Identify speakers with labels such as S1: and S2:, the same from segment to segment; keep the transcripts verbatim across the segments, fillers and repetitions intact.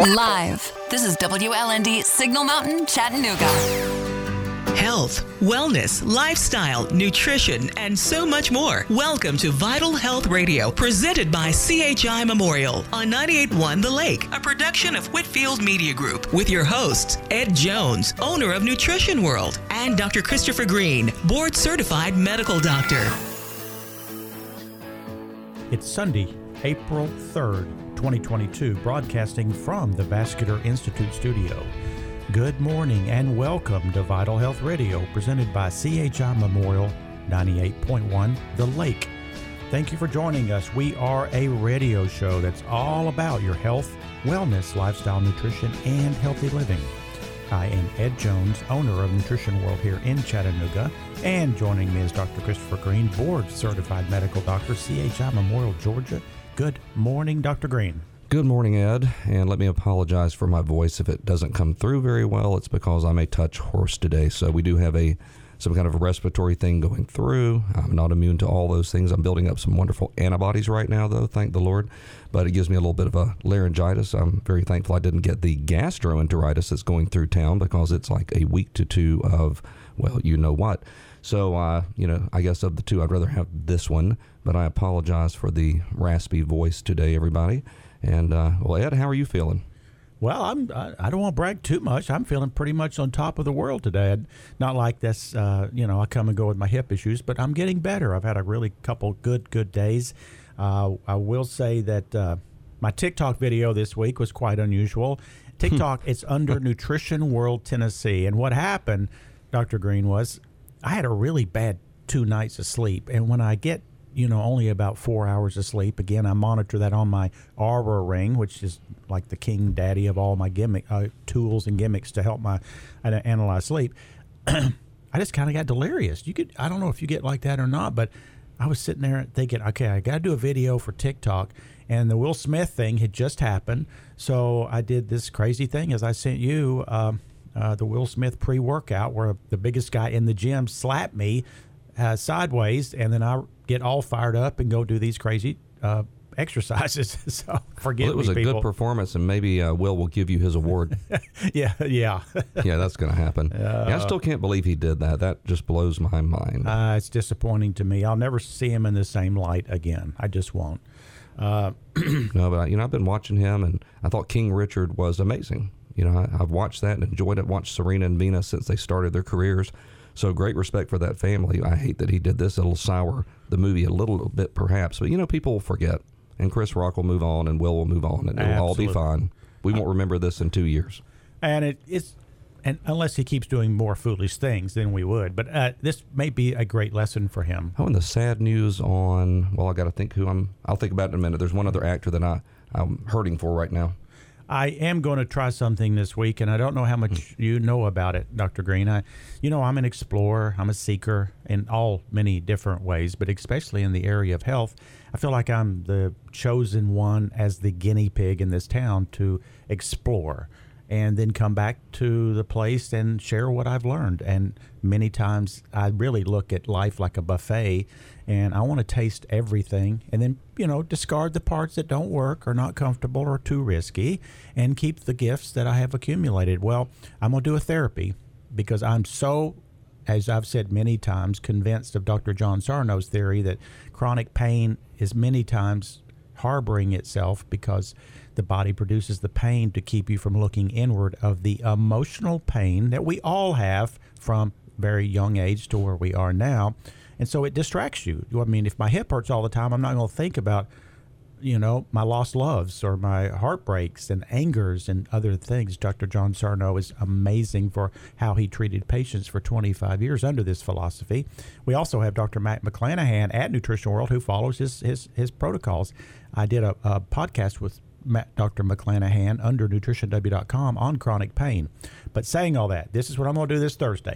S1: Live. This is W L N D Signal Mountain, Chattanooga.
S2: Health, wellness, lifestyle, nutrition, and so much more. Welcome to Vital Health Radio, presented by C H I Memorial on ninety-eight point one The Lake, a production of Whitfield Media Group, with your hosts, Ed Jones, owner of Nutrition World, and Doctor Christopher Green, board-certified medical doctor.
S3: It's Sunday, April third, twenty twenty-two, broadcasting from the Vascular Institute studio. Good morning and welcome to Vital Health Radio, presented by C H I Memorial ninety-eight point one The Lake. Thank you for joining us. We are a radio show that's all about your health, wellness, lifestyle, nutrition, and healthy living. I am Ed Jones, owner of Nutrition World here in Chattanooga, and joining me is Doctor Christopher Green, board-certified medical doctor, C H I Memorial, Georgia. Good morning, Doctor Green.
S4: Good morning, Ed, and let me apologize for my voice if it doesn't come through very well. It's because I'm a touch hoarse today, so we do have a some kind of a respiratory thing going through. I'm not immune to all those things. I'm building up some wonderful antibodies right now, though, thank the Lord, but it gives me a little bit of a laryngitis. I'm very thankful I didn't get the gastroenteritis that's going through town, because it's like a week to two of, well, you know what. So, uh, you know, I guess of the two, I'd rather have this one, but I apologize for the raspy voice today, everybody. And, uh, well, Ed, how are you feeling?
S3: Well, I'm, I, I don't want to brag too much. I'm feeling pretty much on top of the world today. Not like this, uh, you know, I come and go with my hip issues, but I'm getting better. I've had a really couple good, good days. Uh, I will say that uh, my TikTok video this week was quite unusual. TikTok, it's under Nutrition World Tennessee. And what happened, Doctor Green, was I had a really bad two nights of sleep. And when I get you know, only about four hours of sleep. Again, I monitor that on my Aura Ring, which is like the king daddy of all my gimmick uh, tools and gimmicks to help my uh, analyze sleep. I just kind of got delirious. You could, I don't know if you get like that or not, but I was sitting there thinking, okay, I got to do a video for TikTok, and the Will Smith thing had just happened. So I did this crazy thing, as I sent you, um, uh, the Will Smith pre-workout, where the biggest guy in the gym slapped me uh, sideways, and then I get all fired up and go do these crazy uh, exercises. So forgive
S4: well, it was
S3: me,
S4: a
S3: people.
S4: Good performance, and maybe uh, Will will give you his award.
S3: yeah, yeah.
S4: yeah, that's going to happen. Uh, yeah, I still can't believe he did that. That just blows my mind.
S3: Uh, it's disappointing to me. I'll never see him in the same light again. I just won't. Uh,
S4: no, but, you know, I've been watching him, and I thought King Richard was amazing. You know, I, I've watched that and enjoyed it. Watched Serena and Venus since they started their careers. So great respect for that family. I hate that he did this. It'll sour the movie a little bit, perhaps. But, you know, people will forget. And Chris Rock will move on, and Will will move on, and it'll Absolutely. all be fine. We won't remember this in two years.
S3: And it, it's, and unless he keeps doing more foolish things, then we would. But uh, this may be a great lesson for him.
S4: Oh, and the sad news on, well, I got to think who I'm, I'll think about it in a minute. There's one other actor that I, I'm hurting for right now.
S3: I am going to try something this week, and I don't know how much you know about it, Doctor Green. I, you know, I'm an explorer. I'm a seeker in all many different ways, but especially in the area of health. I feel like I'm the chosen one as the guinea pig in this town to explore and then come back to the place and share what I've learned. And many times I really look at life like a buffet, and I want to taste everything and then, you know, discard the parts that don't work, or not comfortable, or too risky, and keep the gifts that I have accumulated. Well, I'm going to do a therapy because I'm so, as I've said many times, convinced of Doctor John Sarno's theory that chronic pain is many times harboring itself because the body produces the pain to keep you from looking inward, of the emotional pain that we all have from very young age to where we are now. And so it distracts you. I mean, if my hip hurts all the time, I'm not going to think about, you know, my lost loves or my heartbreaks and angers and other things. Doctor John Sarno is amazing for how he treated patients for twenty-five years under this philosophy. We also have Doctor Matt McClanahan at Nutrition World, who follows his his, his protocols. I did a, a podcast with Matt, Doctor McClanahan under nutrition w dot com on chronic pain. But saying all that, this is what I'm going to do this Thursday.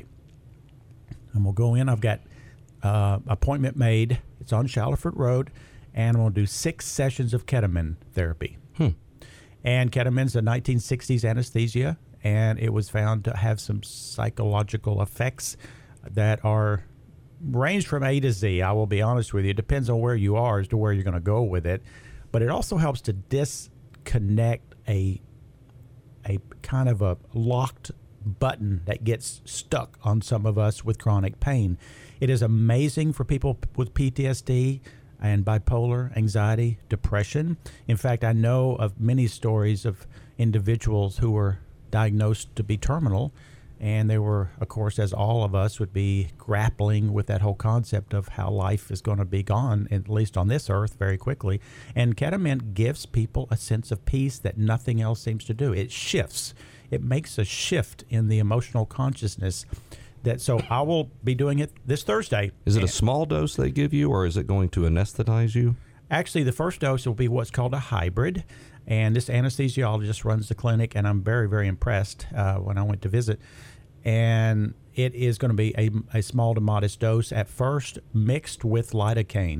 S3: I'm going to go in. I've got uh, appointment made. It's on Shallowford Road. And I'm going to do six sessions of ketamine therapy.
S4: Hmm.
S3: And ketamine's a nineteen sixties anesthesia, and it was found to have some psychological effects that are ranged from A to Z. I will be honest with you. It depends on where you are as to where you're going to go with it. But it also helps to disconnect a a kind of a locked button that gets stuck on some of us with chronic pain. It is amazing for people with P T S D and bipolar, anxiety, depression. In fact, I know of many stories of individuals who were diagnosed to be terminal, and they were, of course, as all of us would be, grappling with that whole concept of how life is going to be gone, at least on this earth, very quickly. And ketamine gives people a sense of peace that nothing else seems to do. It shifts. It makes a shift in the emotional consciousness. That so I will be doing it this Thursday.
S4: Is it a small dose they give you, or is it going to anesthetize you?
S3: Actually, the first dose will be what's called a hybrid, and this anesthesiologist runs the clinic, and I'm very, very impressed uh, when I went to visit. And it is going to be a, a small to modest dose at first, mixed with lidocaine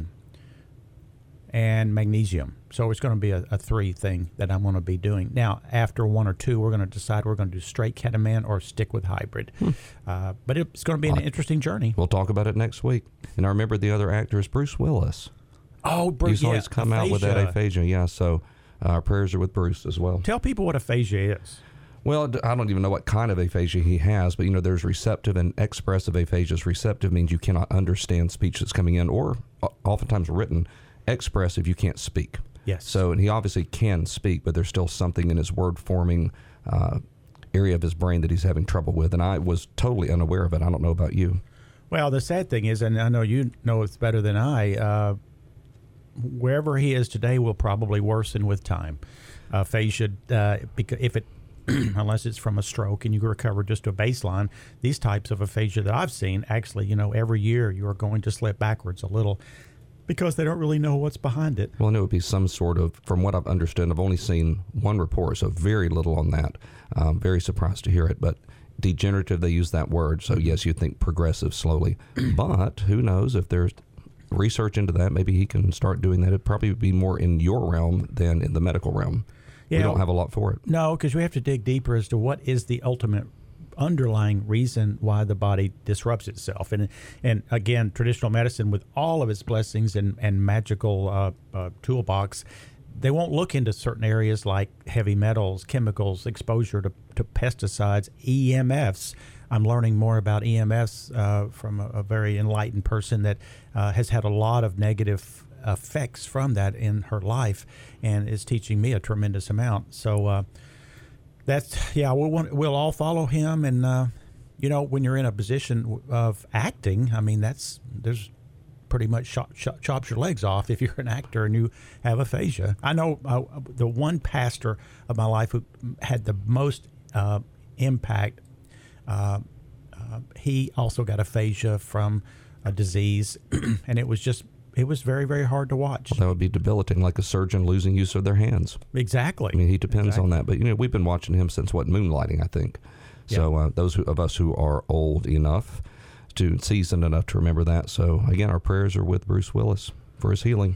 S3: and magnesium. So it's going to be a, a three thing that I'm going to be doing. Now, after one or two, we're going to decide we're going to do straight ketamine or stick with hybrid. Hmm. Uh, but it's going to be an interesting journey.
S4: We'll talk about it next week. And I remember the other actor is Bruce Willis.
S3: Oh, Bruce,
S4: He's
S3: yeah,
S4: always come
S3: aphasia.
S4: out with that aphasia, yeah. So uh, our prayers are with Bruce as well.
S3: Tell people what aphasia is.
S4: Well, I don't even know what kind of aphasia he has, but, you know, there's receptive and expressive aphasias. Receptive means you cannot understand speech that's coming in, or oftentimes written. Expressive, you can't speak.
S3: Yes.
S4: So, and he obviously can speak, but there's still something in his word-forming uh, area of his brain that he's having trouble with, and I was totally unaware of it. I don't know about you.
S3: Well, the sad thing is, and I know you know it's better than I, uh, wherever he is today will probably worsen with time. Uh, aphasia, uh, because if it, unless it's from a stroke and you recover just to a baseline, these types of aphasia that I've seen, actually, you know, every year you are going to slip backwards a little, because they don't really know what's behind it.
S4: Well, and it would be some sort of, from what I've understood, I've only seen one report, so very little on that. Um, very surprised to hear it, but degenerative, they use that word, so yes, you'd think progressive slowly. But who knows, if there's research into that, maybe he can start doing that. It'd probably be more in your realm than in the medical realm. Yeah, we don't have a lot for it.
S3: No, because we have to dig deeper as to what is the ultimate underlying reason why the body disrupts itself. And and again, traditional medicine, with all of its blessings and, and magical uh, uh, toolbox, they won't look into certain areas like heavy metals, chemicals, exposure to, to pesticides, E M Fs. I'm learning more about E M Fs uh, from a, a very enlightened person that uh, has had a lot of negative effects from that in her life, and is teaching me a tremendous amount. So uh, that's, yeah, we'll, want, we'll all follow him. And, uh, you know, when you're in a position of acting, I mean, that's, there's pretty much chop, chop, chops your legs off if you're an actor and you have aphasia. I know uh, the one pastor of my life who had the most uh, impact, uh, uh, he also got aphasia from a disease, and it was just, it was very, very hard to watch.
S4: Well, that would be debilitating, like a surgeon losing use of their hands.
S3: Exactly.
S4: I mean, he depends
S3: exactly.
S4: on that. But, you know, we've been watching him since, what, Moonlighting, I think. So uh, those who, of us who are old enough to, seasoned enough to remember that. So, again, our prayers are with Bruce Willis for his healing.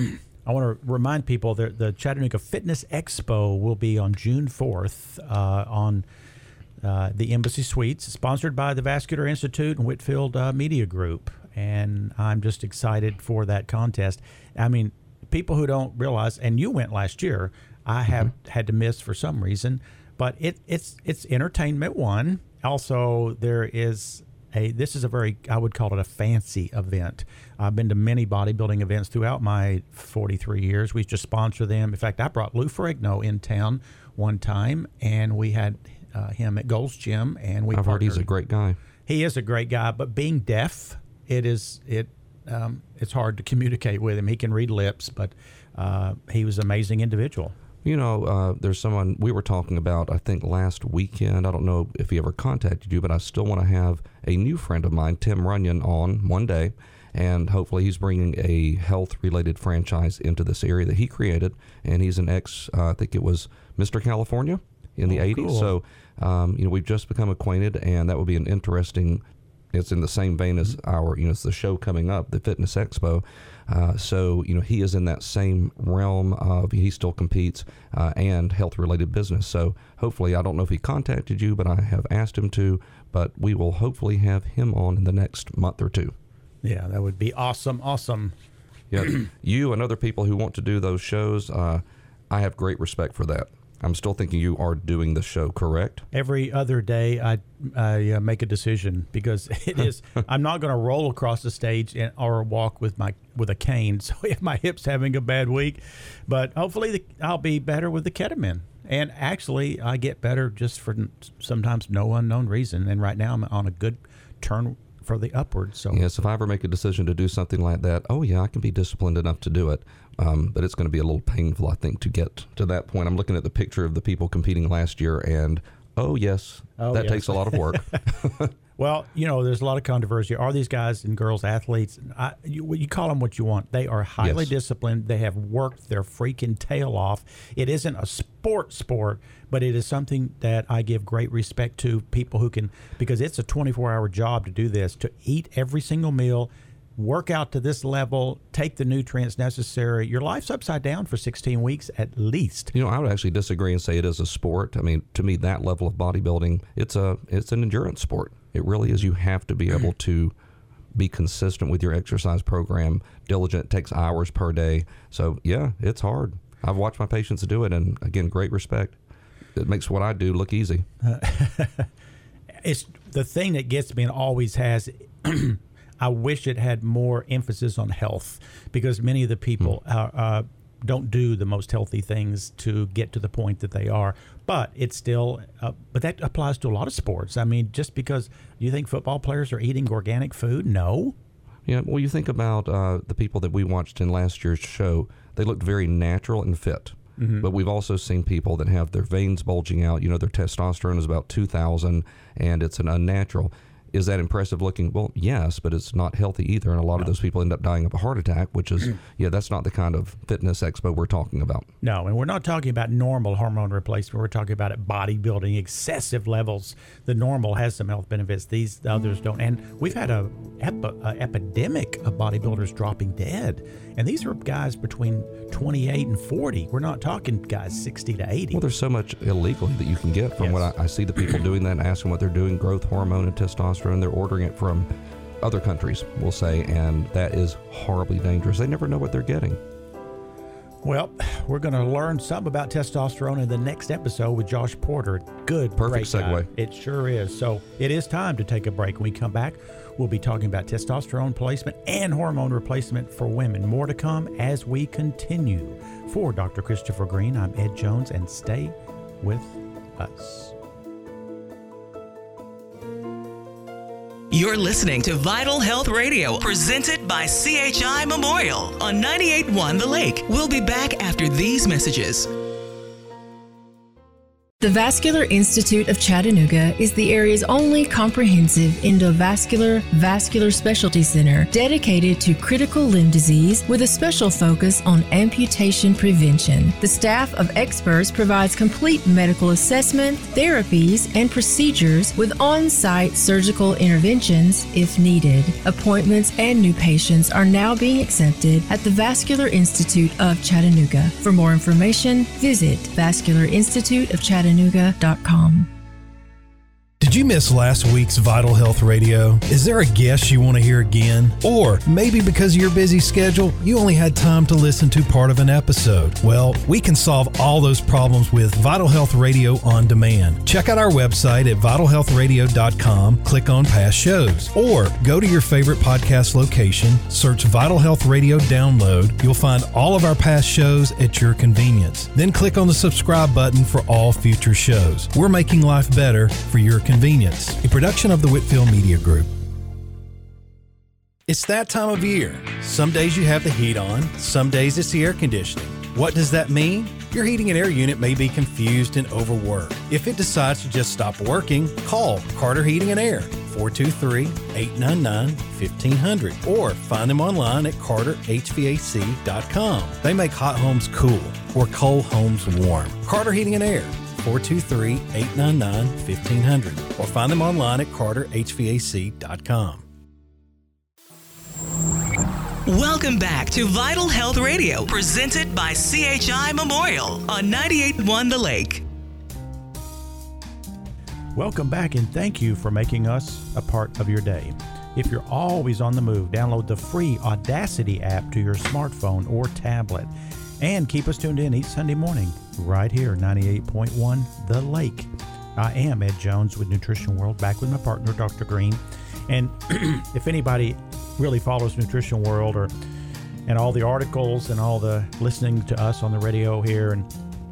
S3: I want to remind people that the Chattanooga Fitness Expo will be on June fourth uh, on uh, the Embassy Suites, sponsored by the Vascular Institute and Whitfield uh, Media Group. And I'm just excited for that contest. I mean, people who don't realize, and you went last year, I have mm-hmm. had to miss for some reason, but it, it's it's entertainment, one. Also, there is a, this is a very, I would call it a fancy event. I've been to many bodybuilding events throughout my forty-three years. We just sponsor them. In fact, I brought Lou Ferrigno in town one time, and we had uh, him at Gold's Gym, and we
S4: I've
S3: partnered.
S4: heard he's a great guy.
S3: He is a great guy, but being deaf, it is it um, it's hard to communicate with him. He can read lips, but uh, he was an amazing individual.
S4: You know, uh, there's someone we were talking about, I think, last weekend. I don't know if he ever contacted you, but I still want to have a new friend of mine, Tim Runyon, on one day. And hopefully he's bringing a health-related franchise into this area that he created. And he's an ex, uh, I think it was Mister California in the oh, eighties. Cool. So, um, you know, we've just become acquainted, and that would be an interesting, it's in the same vein as our, you know, it's the show coming up, the Fitness Expo. Uh, so, you know, he is in that same realm of, he still competes uh, and health-related business. So hopefully, I don't know if he contacted you, but I have asked him to, but we will hopefully have him on in the next month or two.
S3: Yeah, that would be awesome, awesome.
S4: Yeah, you and other people who want to do those shows, uh, I have great respect for that. I'm still thinking you are doing the show, correct?
S3: Every other day, I, I uh, make a decision because it is. I'm not going to roll across the stage and, or walk with my with a cane. So if my hip's having a bad week, but hopefully the, I'll be better with the ketamine. And actually, I get better just for sometimes no unknown reason. And right now, I'm on a good turn for the upward. So
S4: yes, if I ever make a decision to do something like that, oh yeah, I can be disciplined enough to do it. Um, but it's going to be a little painful, I think, to get to that point. I'm looking at the picture of the people competing last year, and oh yes,
S3: oh,
S4: that
S3: yes.
S4: takes a lot of work.
S3: Well, you know, there's a lot of controversy. Are these guys and girls athletes? I, you, you call them what you want. They are highly
S4: Yes.
S3: disciplined. They have worked their freaking tail off. It isn't a sport sport, but it is something that I give great respect to people who can, because it's a twenty-four hour job to do this, to eat every single meal, work out to this level, take the nutrients necessary. Your life's upside down for sixteen weeks at least.
S4: You know, I would actually disagree and say it is a sport. I mean, to me, that level of bodybuilding, it's a it's an endurance sport. It really is. You have to be able to be consistent with your exercise program. Diligent, takes hours per day. So, yeah, it's hard. I've watched my patients do it, and, again, great respect. It makes what I do look easy.
S3: Uh, it's the thing that gets me and always has. I wish it had more emphasis on health, because many of the people mm. uh, uh, don't do the most healthy things to get to the point that they are. But it's still, uh, but that applies to a lot of sports. I mean, just because you think football players are eating organic food? No.
S4: Yeah, well, you think about uh, the people that we watched in last year's show, they looked very natural and fit. Mm-hmm. But we've also seen people that have their veins bulging out. You know, their testosterone is about two thousand, and it's an unnatural. Is that impressive looking? Well, yes, but it's not healthy either. And a lot no. of those people end up dying of a heart attack, which is, yeah, that's not the kind of fitness expo we're talking about.
S3: No, and we're not talking about normal hormone replacement. We're talking about at bodybuilding, excessive levels. The normal has some health benefits. These the others don't. And we've had a, epi- a epidemic of bodybuilders dropping dead. And these are guys between twenty-eight and forty. We're not talking guys sixty to eighty.
S4: Well, there's so much illegally that you can get from yes. what I, I see the people doing that and asking what they're doing, growth hormone and testosterone. They're ordering it from other countries, we'll say, and that is horribly dangerous. They never know what they're getting.
S3: Well, we're going to learn some about testosterone in the next episode with Josh Porter. Good,
S4: perfect segue.
S3: Guy. It sure is. So it is time to take a break. When we come back, we'll be talking about testosterone placement and hormone replacement for women. More to come as we continue. For Doctor Christopher Green, I'm Ed Jones, and stay with us.
S2: You're listening to Vital Health Radio, presented by C H I Memorial on ninety-eight point one The Lake. We'll be back after these messages.
S5: The Vascular Institute of Chattanooga is the area's only comprehensive endovascular vascular specialty center dedicated to critical limb disease with a special focus on amputation prevention. The staff of experts provides complete medical assessment, therapies, and procedures with on-site surgical interventions if needed. Appointments and new patients are now being accepted at the Vascular Institute of Chattanooga. For more information, visit vascular institute of chattanooga dot com.
S6: Did you miss last week's Vital Health Radio? Is there a guest you want to hear again? Or maybe because of your busy schedule, you only had time to listen to part of an episode? Well, we can solve all those problems with Vital Health Radio on demand. Check out our website at vital health radio dot com, click on past shows, or go to your favorite podcast location, search Vital Health Radio Download. You'll find all of our past shows at your convenience. Then click on the subscribe button for all future shows. We're making life better for your convenience. A production of the Whitfield Media Group. It's that time of year. Some days you have the heat on, some days it's the air conditioning. What does that mean? Your heating and air unit may be confused and overworked. If it decides to just stop working, call Carter Heating and Air, four two three, eight nine nine, fifteen hundred, or find them online at carter h v a c dot com. They make hot homes cool or cold homes warm. Carter Heating and Air, four two three, eight nine nine, fifteen hundred, or find them online at carter h v a c dot com.
S2: Welcome back to Vital Health Radio, presented by C H I Memorial on ninety-eight point one The Lake.
S3: Welcome back, and thank you for making us a part of your day. If you're always on the move, download the free Audacity app to your smartphone or tablet. And keep us tuned in each Sunday morning right here, ninety-eight point one The Lake. I am Ed Jones with Nutrition World, back with my partner, Doctor Green. And if anybody really follows Nutrition World or and all the articles and all the listening to us on the radio here, and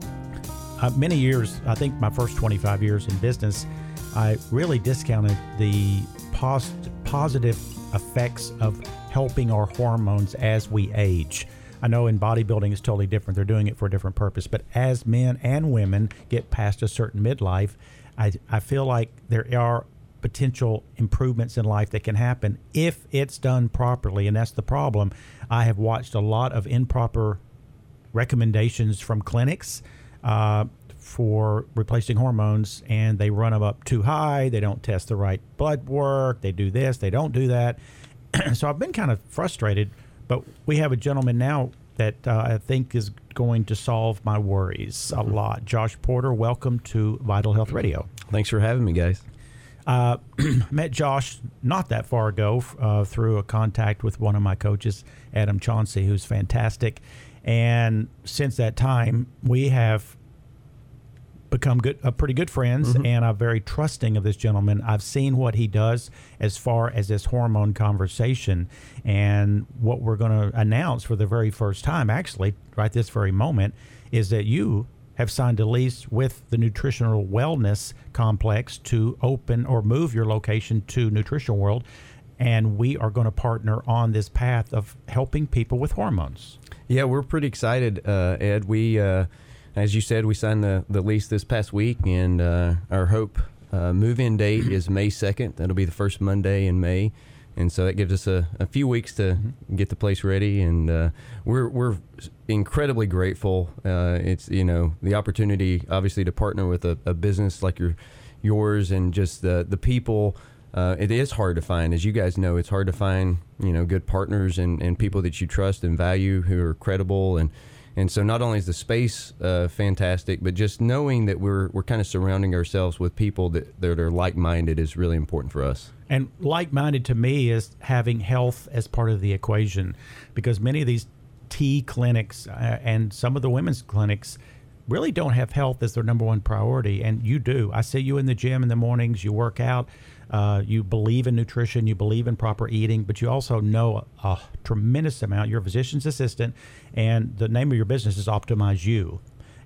S3: uh, many years, I think my first twenty-five years in business, I really discounted the pos- positive effects of helping our hormones as we age. I know in bodybuilding it's totally different. They're doing it for a different purpose. But as men and women get past a certain midlife, I, I feel like there are potential improvements in life that can happen if it's done properly. And that's the problem. I have watched a lot of improper recommendations from clinics uh, for replacing hormones, and they run them up too high. They don't test the right blood work. They do this. They don't do that. So I've been kind of frustrated. But we have a gentleman now that uh, I think is going to solve my worries a lot. Josh Porter, welcome to Vital Health Radio.
S7: Thanks for having me, guys.
S3: Uh, met Josh not that far ago uh, through a contact with one of my coaches, Adam Chauncey, who's fantastic. And since that time, we have become good, uh, pretty good friends, mm-hmm. and I'm very trusting of this gentleman. I've seen what he does as far as this hormone conversation, and what we're going to announce for the very first time, actually, right this very moment, is that you have signed a lease with the Nutritional Wellness Complex to open or move your location to Nutrition World, and we are going to partner on this path of helping people with hormones.
S7: Yeah, we're pretty excited, uh, Ed. We uh, As you said, we signed the, the lease this past week, and uh, our hope uh, move-in date is May second. That'll be the first Monday in May, and so that gives us a, a few weeks to mm-hmm. get the place ready. And uh, we're we're incredibly grateful. Uh, it's you know the opportunity, obviously, to partner with a, a business like your yours, and just the the people. Uh, it is hard to find, as you guys know. It's hard to find you know good partners and, and people that you trust and value, who are credible. And And so not only is the space uh, fantastic, but just knowing that we're we're kind of surrounding ourselves with people that, that are like-minded is really important for us.
S3: And like-minded to me is having health as part of the equation, because many of these T clinics uh, and some of the women's clinics really don't have health as their number one priority, and you do. I see you in the gym in the mornings, you work out, uh, you believe in nutrition, you believe in proper eating, but you also know a, a tremendous amount. You're a physician's assistant, and the name of your business is Optimize You.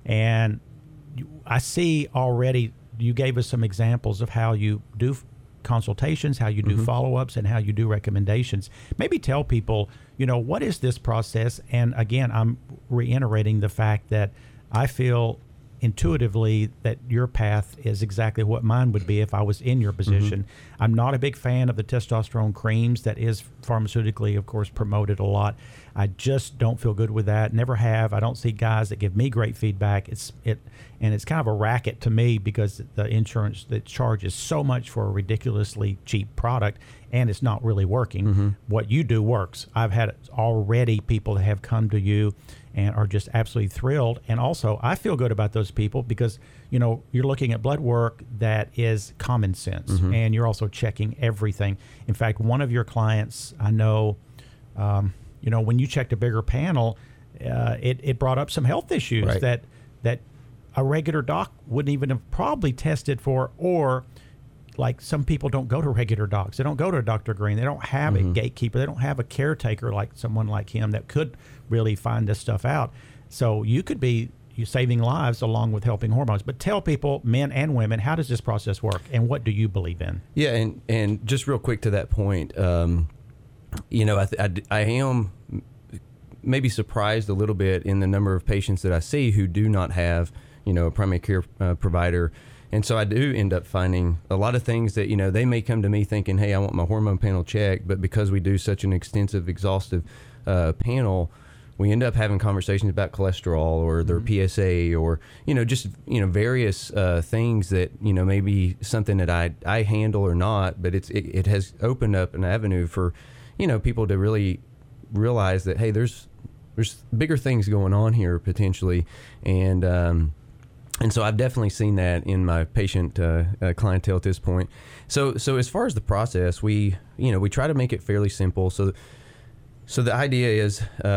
S3: And you, I see already you gave us some examples of how you do consultations, how you do mm-hmm. follow-ups, and how you do recommendations. Maybe tell people, you know, what is this process? And again, I'm reiterating the fact that I feel intuitively that your path is exactly what mine would be if I was in your position. Mm-hmm. I'm not a big fan of the testosterone creams that is pharmaceutically, of course, promoted a lot. I just don't feel good with that. Never have. I don't see guys that give me great feedback. It's it, and it's kind of a racket to me, because the insurance that charges so much for a ridiculously cheap product, and it's not really working. Mm-hmm. What you do works. I've had already people that have come to you and are just absolutely thrilled. And also, I feel good about those people because, you know, you're looking at blood work that is common sense, mm-hmm. and you're also checking everything. In fact, one of your clients, I know, um, you know, when you checked a bigger panel, uh, it, it brought up some health issues right. that that a regular doc wouldn't even have probably tested for, or like some people don't go to regular docs. They don't go to Doctor Green. They don't have mm-hmm. a gatekeeper. They don't have a caretaker like someone like him that could really find this stuff out. So you could be you saving lives along with helping hormones. But tell people, men and women, how does this process work, and what do you believe in?
S7: Yeah, and, and just real quick to that point, um, you know, I, th- I, I am maybe surprised a little bit in the number of patients that I see who do not have, you know, a primary care uh, provider. And so I do end up finding a lot of things that, you know, they may come to me thinking, hey, I want my hormone panel checked. But because we do such an extensive, exhaustive uh, panel, we end up having conversations about cholesterol or their mm-hmm. P S A, or, you know, just, you know, various uh, things that, you know, maybe something that I, I handle or not. But it's it, it has opened up an avenue for, you know, people to really realize that, hey, there's there's bigger things going on here potentially. And, um, And so I've definitely seen that in my patient uh, uh, clientele at this point. So so as far as the process, we you know we try to make it fairly simple. So so the idea is um,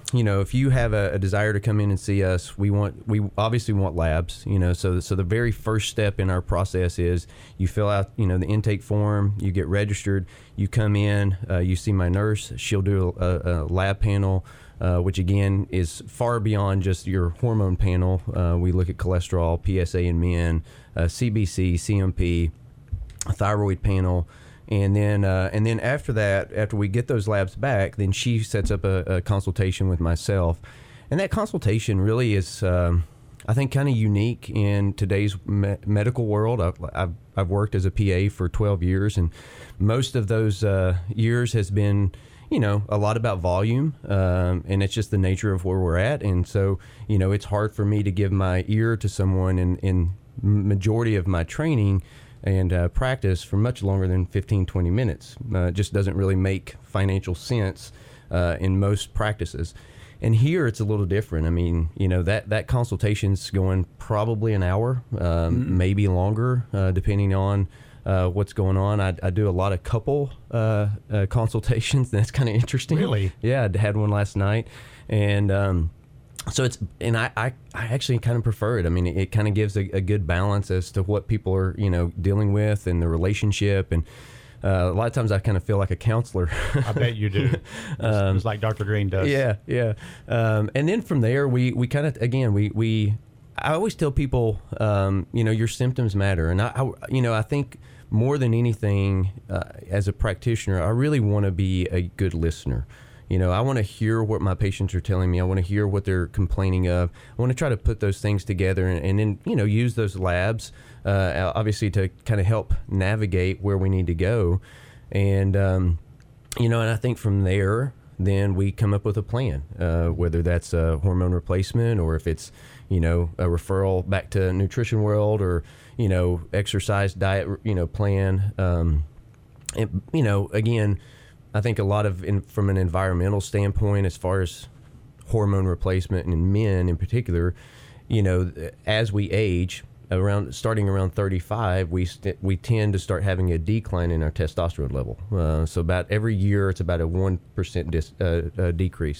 S7: you know, if you have a, a desire to come in and see us, we want we obviously want labs. You know, so so the very first step in our process is you fill out, you know, the intake form, you get registered, you come in, uh, you see my nurse. She'll do a, a lab panel, uh, which again is far beyond just your hormone panel. Uh, we look at cholesterol, P S A in men, uh, C B C, C M P, a thyroid panel. And then, uh, and then after that, after we get those labs back, then she sets up a, a consultation with myself, and that consultation really is, um, I think, kind of unique in today's me- medical world. I've, I've I've worked as a P A for twelve years, and most of those uh, years has been, you know, a lot about volume, um, and it's just the nature of where we're at, and so, you know, it's hard for me to give my ear to someone in in majority of my training and uh, practice for much longer than fifteen, twenty minutes. Uh, it just doesn't really make financial sense uh, in most practices. And here it's a little different. I mean, you know, that, that consultation's going probably an hour, um, mm-hmm. maybe longer, uh, depending on uh, what's going on. I, I do a lot of couple uh, uh, consultations. That's kind of interesting.
S3: Really?
S7: Yeah, I had one last night. And um, so it's, and I, I, I actually kind of prefer it. I mean, it, it kind of gives a, a good balance as to what people are, you know, dealing with and the relationship. And uh, a lot of times I kind of feel like a counselor.
S3: I bet you do. It's,
S7: um,
S3: it's like Doctor Green does.
S7: Yeah, yeah. Um, and then from there, we, we kind of, again, we, we, I always tell people, um, you know, your symptoms matter. And I, I you know, I think more than anything, uh, as a practitioner, I really want to be a good listener. You know, I want to hear what my patients are telling me. I want to hear what they're complaining of. I want to try to put those things together and, and then, you know, use those labs, uh, obviously, to kind of help navigate where we need to go. And, um, you know, and I think from there, then we come up with a plan, uh, whether that's a hormone replacement or if it's, you know, a referral back to Nutrition World or, you know, exercise diet, you know, plan. Um, and, you know, again, I think a lot of, in, from an environmental standpoint, as far as hormone replacement and in men in particular, you know, as we age, around starting around thirty-five, we st- we tend to start having a decline in our testosterone level. Uh, so about every year, it's about a one percent dis- uh, uh, decrease.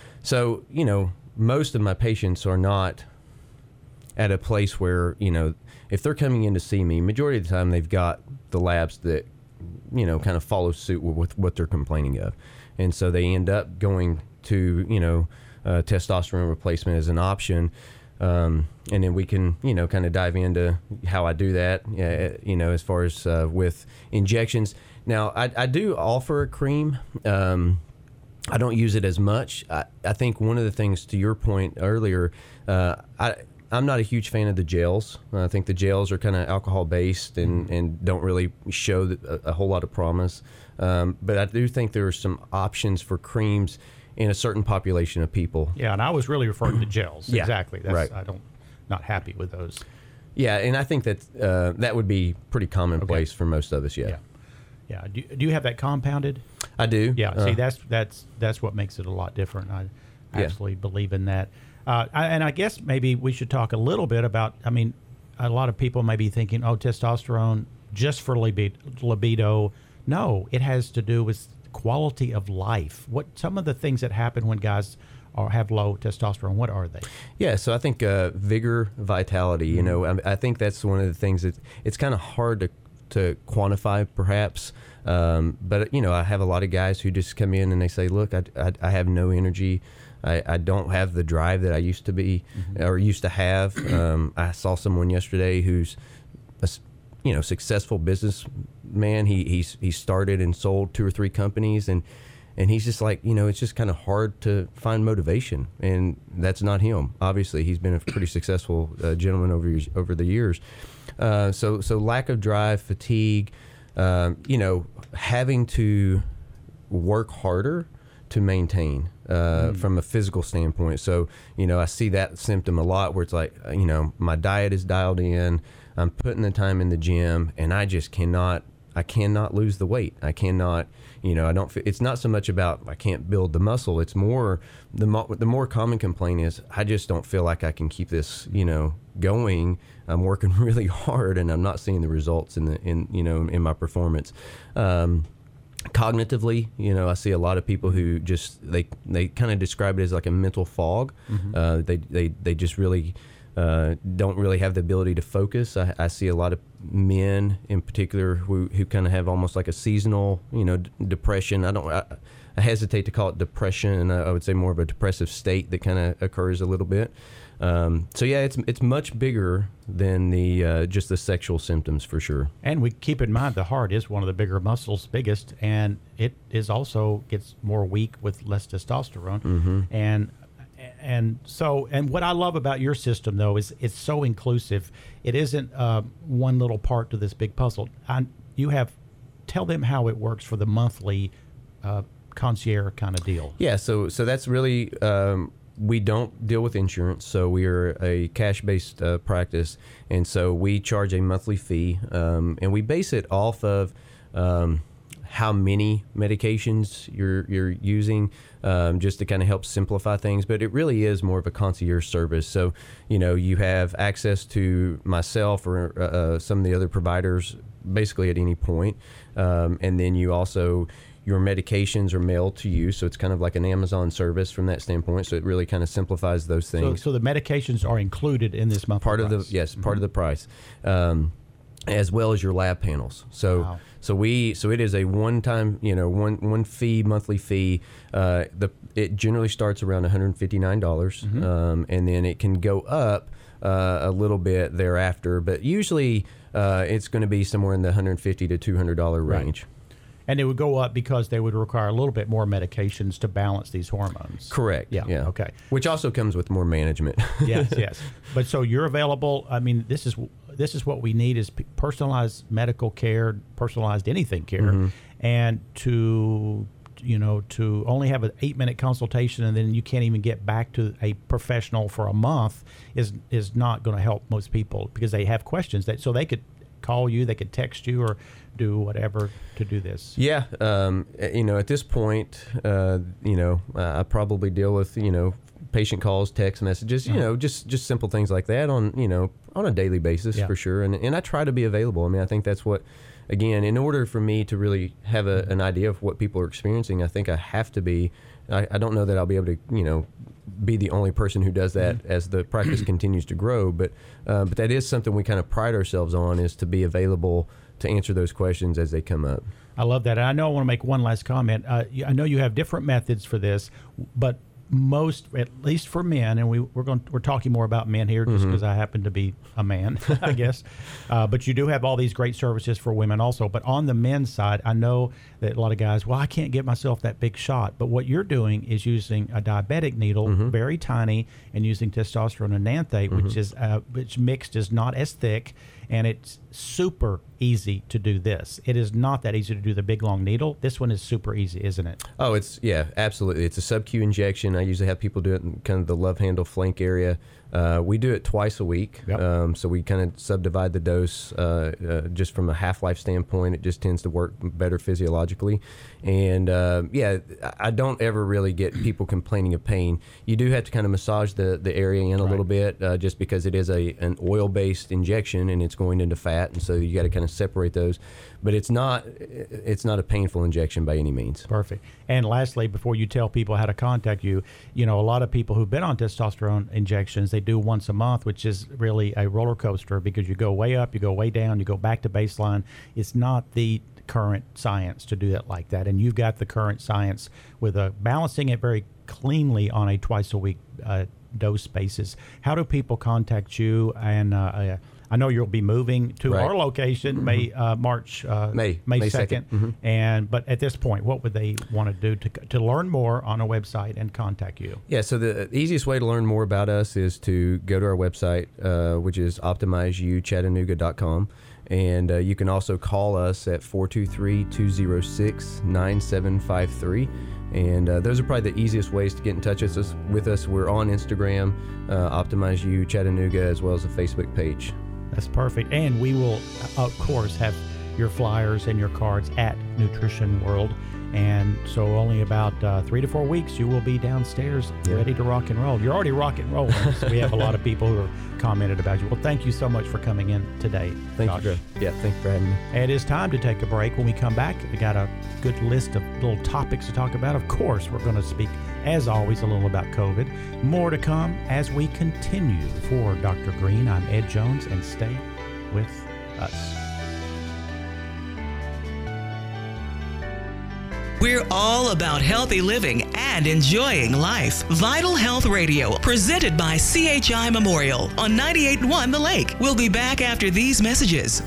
S7: So, you know, most of my patients are not at a place where, you know, if they're coming in to see me, majority of the time they've got the labs that, you know, kind of follow suit with, with what they're complaining of. And so they end up going to, you know, uh, testosterone replacement as an option. Um, and then we can, you know, kind of dive into how I do that, uh, you know, as far as uh, with injections. Now, I, I do offer a cream. Um, I don't use it as much. I, I think one of the things, to your point earlier, uh, I I'm not a huge fan of the gels. I think the gels are kind of alcohol-based and, and don't really show a, a whole lot of promise. Um, but I do think there are some options for creams in a certain population of people.
S3: Yeah, and I was really referring to gels.
S7: Yeah,
S3: exactly. That's,
S7: right.
S3: I don't, not happy with those.
S7: Yeah, and I think that uh, that would be pretty commonplace
S3: Okay.
S7: for most of us. Yeah.
S3: Yeah. Yeah. Do, do you have that compounded?
S7: I do.
S3: Yeah.
S7: Uh,
S3: See, that's that's that's what makes it a lot different. I
S7: Yeah.
S3: absolutely believe in that. Uh, I, and I guess maybe we should talk a little bit about, I mean, a lot of people may be thinking, oh, testosterone just for libido. libido. No, it has to do with quality of life. What some of the things that happen when guys are, have low testosterone, what are they?
S7: Yeah, so I think uh, vigor, vitality, you know, I, I think that's one of the things that it's kind of hard to, to quantify perhaps. Um, but, you know, I have a lot of guys who just come in and they say, look, I, I, I have no energy. I, I don't have the drive that I used to be mm-hmm. or used to have. Um, I saw someone yesterday who's a, you know, successful businessman. He he's he started and sold two or three companies, and and he's just like, you know, it's just kind of hard to find motivation, and that's not him. Obviously, he's been a pretty successful uh, gentleman over years, over the years. Uh, so so lack of drive, fatigue, um, you know, having to work harder to maintain uh, mm. from a physical standpoint. So, you know, I see that symptom a lot where it's like, you know, my diet is dialed in, I'm putting the time in the gym, and I just cannot, I cannot lose the weight. I cannot, you know, I don't, it's not so much about I can't build the muscle. It's more, the, mo- the more common complaint is I just don't feel like I can keep this, you know, going. I'm working really hard and I'm not seeing the results in the, in, you know, in my performance. Um, Cognitively, you know, I see a lot of people who just they they kind of describe it as like a mental fog. Mm-hmm. Uh, they they they just really uh, don't really have the ability to focus. I, I see a lot of men in particular who who kind of have almost like a seasonal, you know, d- depression. I don't. I, I hesitate to call it depression, and I, I would say more of a depressive state that kind of occurs a little bit. Um, so yeah, it's it's much bigger than the uh, just the sexual symptoms for sure.
S3: And we keep in mind the heart is one of the bigger muscles, biggest, and it is also gets more weak with less testosterone. Mm-hmm. And and so and what I love about your system though is it's so inclusive. It isn't uh, one little part to this big puzzle. I, you have tell them how it works for the monthly uh, concierge kind of deal.
S7: Yeah, so so that's really. Um, We don't deal with insurance, so we are a cash-based uh, practice, and so we charge a monthly fee, um, and we base it off of um, how many medications you're you're using, um, just to kind of help simplify things. But it really is more of a concierge service. So, you know, you have access to myself or uh, some of the other providers basically at any point, um, and then you also. Your medications are mailed to you, so it's kind of like an Amazon service from that standpoint. So it really kind of simplifies those things.
S3: So, so the medications are included in this monthly
S7: part
S3: price.
S7: of the yes, mm-hmm. part of the price, um, as well as your lab panels. So
S3: wow.
S7: so we so it is a one time you know one one fee monthly fee. Uh, the it generally starts around one hundred fifty-nine dollars, mm-hmm. um, and then it can go up uh, a little bit thereafter. But usually uh, it's going to be somewhere in the one hundred fifty to two hundred dollar range.
S3: Right. And it would go up because they would require a little bit more medications to balance these hormones.
S7: Correct.
S3: Yeah.
S7: yeah.
S3: Okay.
S7: Which also comes with more management.
S3: yes. Yes. But so you're available. I mean, this is this is what we need is personalized medical care, personalized anything care, mm-hmm. and to you know to only have an eight minute consultation and then you can't even get back to a professional for a month is is not going to help most people because they have questions that so they could call you, they could text you or do whatever to do this.
S7: Yeah, um, you know, at this point, uh, you know, I probably deal with, you know, patient calls, text messages, you uh-huh. know, just, just simple things like that on, you know, on a daily basis yeah. for sure. And and I try to be available. I mean, I think that's what, again, in order for me to really have a, an idea of what people are experiencing, I think I have to be, I, I don't know that I'll be able to, you know, be the only person who does that mm-hmm. as the practice continues to grow. But uh, but that is something we kind of pride ourselves on is to be available to answer those questions as they come up.
S3: I love that. And I know I want to make one last comment. Uh, I know you have different methods for this, but most, at least for men, and we, we're going we're talking more about men here just because mm-hmm. I happen to be a man, I guess. Uh, but you do have all these great services for women also. But on the men's side, I know that a lot of guys, well, I can't give myself that big shot. But what you're doing is using a diabetic needle, mm-hmm. very tiny, and using testosterone enanthate, mm-hmm. which is uh, which mixed is not as thick. And it's super easy to do this. It is not that easy to do the big long needle. This one is super easy, isn't it?
S7: Oh, it's yeah, absolutely. It's a sub-Q injection. I usually have people do it in kind of the love handle flank area. Uh, we do it twice a week,
S3: yep.
S7: um, so we kind of subdivide the dose uh, uh, just from a half-life standpoint. It just tends to work better physiologically. And, uh, yeah, I don't ever really get people complaining of pain. You do have to kind of massage the, the area in a
S3: right.
S7: little bit uh, just because it is a an oil-based injection and it's going into fat, and so you got to kind of separate those. But it's not it's not a painful injection by any means.
S3: Perfect. And lastly, before you tell people how to contact you, you know, a lot of people who've been on testosterone injections, they do once a month, which is really a roller coaster because you go way up, you go way down, you go back to baseline. It's not the current science to do that like that. And you've got the current science with a balancing it very cleanly on a twice a week uh, dose basis. How do people contact you? And uh, I know you'll be moving to
S7: right.
S3: our location mm-hmm. May uh, March uh,
S7: May
S3: May second.
S7: Mm-hmm.
S3: And but at this point, what would they want to do to to learn more on a website and contact you?
S7: Yeah, so the easiest way to learn more about us is to go to our website, uh, which is optimize you chattanooga dot com. And uh, you can also call us at four two three, two zero six, nine seven five three. And uh, those are probably the easiest ways to get in touch with us. With us. We're on Instagram, uh, Optimize You Chattanooga, as well as a Facebook page.
S3: That's perfect. And we will, of course, have your flyers and your cards at Nutrition World. And so only about uh, three to four weeks, you will be downstairs
S7: Yeah.
S3: ready to rock and roll. You're already rock and rolling. So we have a lot of people who have commented about you. Well, thank you so much for coming in today.
S7: Thank
S3: Josh.
S7: you, Joe. Yeah, thank you for having me.
S3: It is time to take a break. When we come back, we got a good list of little topics to talk about. Of course, we're going to speak, as always, a little about COVID. More to come as we continue. For Doctor Green, I'm Ed Jones, and stay with us.
S2: We're all about healthy living and enjoying life. Vital Health Radio, presented by C H I Memorial on ninety-eight point one The Lake. We'll be back after these messages.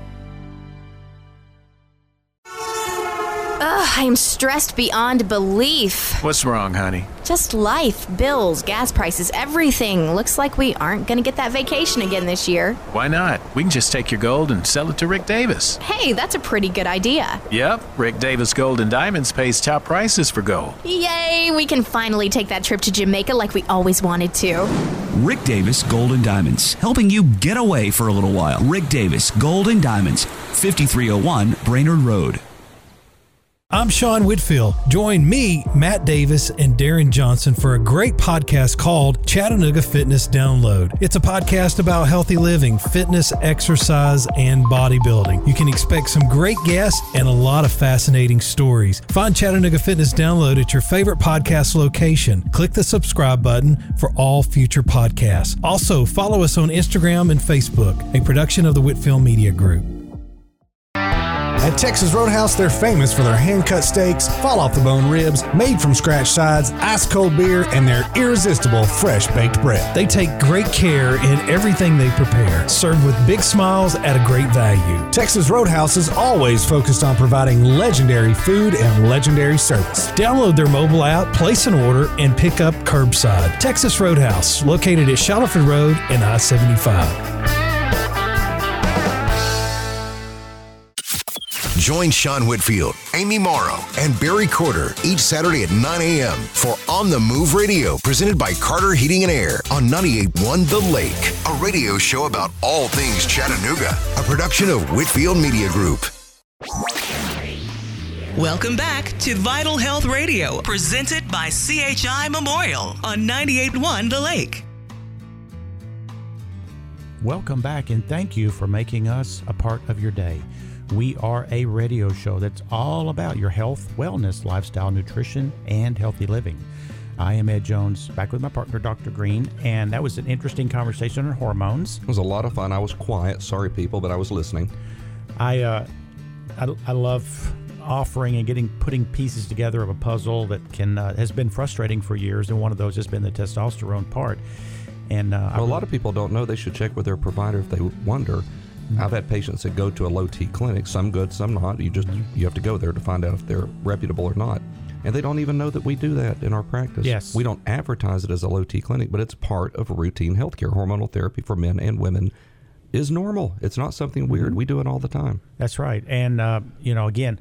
S8: Ugh, I am stressed beyond belief.
S9: What's wrong, honey?
S8: Just life, bills, gas prices, everything. Looks like we aren't going to get that vacation again this year.
S9: Why not? We can just take your gold and sell it to Rick Davis.
S8: Hey, that's a pretty good idea.
S9: Yep, Rick Davis Gold and Diamonds pays top prices for gold.
S8: Yay, we can finally take that trip to Jamaica like we always wanted to.
S10: Rick Davis Gold and Diamonds, helping you get away for a little while. Rick Davis Gold and Diamonds, fifty-three oh one Brainerd Road.
S6: I'm Sean Whitfield. Join me, Matt Davis, and Darren Johnson for a great podcast called Chattanooga Fitness Download. It's a podcast about healthy living, fitness, exercise, and bodybuilding. You can expect some great guests and a lot of fascinating stories. Find Chattanooga Fitness Download at your favorite podcast location. Click the subscribe button for all future podcasts. Also, follow us on Instagram and Facebook, a production of the Whitfield Media Group.
S11: At Texas Roadhouse, they're famous for their hand-cut steaks, fall-off-the-bone ribs, made-from-scratch sides, ice-cold beer, and their irresistible fresh-baked bread.
S6: They take great care in everything they prepare, served with big smiles at a great value.
S11: Texas Roadhouse is always focused on providing legendary food and legendary service.
S6: Download their mobile app, place an order, and pick up curbside. Texas Roadhouse, located at Shuttleford Road and I seventy-five.
S12: Join Sean Whitfield, Amy Morrow, and Barry Corder each Saturday at nine a.m. for On the Move Radio, presented by Carter Heating and Air on ninety-eight point one The Lake, a radio show about all things Chattanooga, a production of Whitfield Media Group.
S2: Welcome back to Vital Health Radio, presented by C H I Memorial on ninety-eight point one The Lake.
S3: Welcome back, and thank you for making us a part of your day. We are a radio show that's all about your health, wellness, lifestyle, nutrition, and healthy living. I am Ed Jones, back with my partner, Doctor Green, and that was an interesting conversation on hormones.
S4: It was a lot of fun. I was quiet. Sorry, people, but I was listening.
S3: I, uh, I, I love offering and getting putting pieces together of a puzzle that can uh, has been frustrating for years, and one of those has been the testosterone part. And uh,
S4: well, a lot of people don't know they should check with their provider if they wonder. I've had patients that go to a low-T clinic, some good, some not. You just you have to go there to find out if they're reputable or not. And they don't even know that we do that in our practice.
S3: Yes.
S4: We don't advertise it as a low-T clinic, but it's part of routine healthcare. Hormonal therapy for men and women is normal. It's not something weird. Mm-hmm. We do it all the time.
S3: That's right. And, uh, you know, again,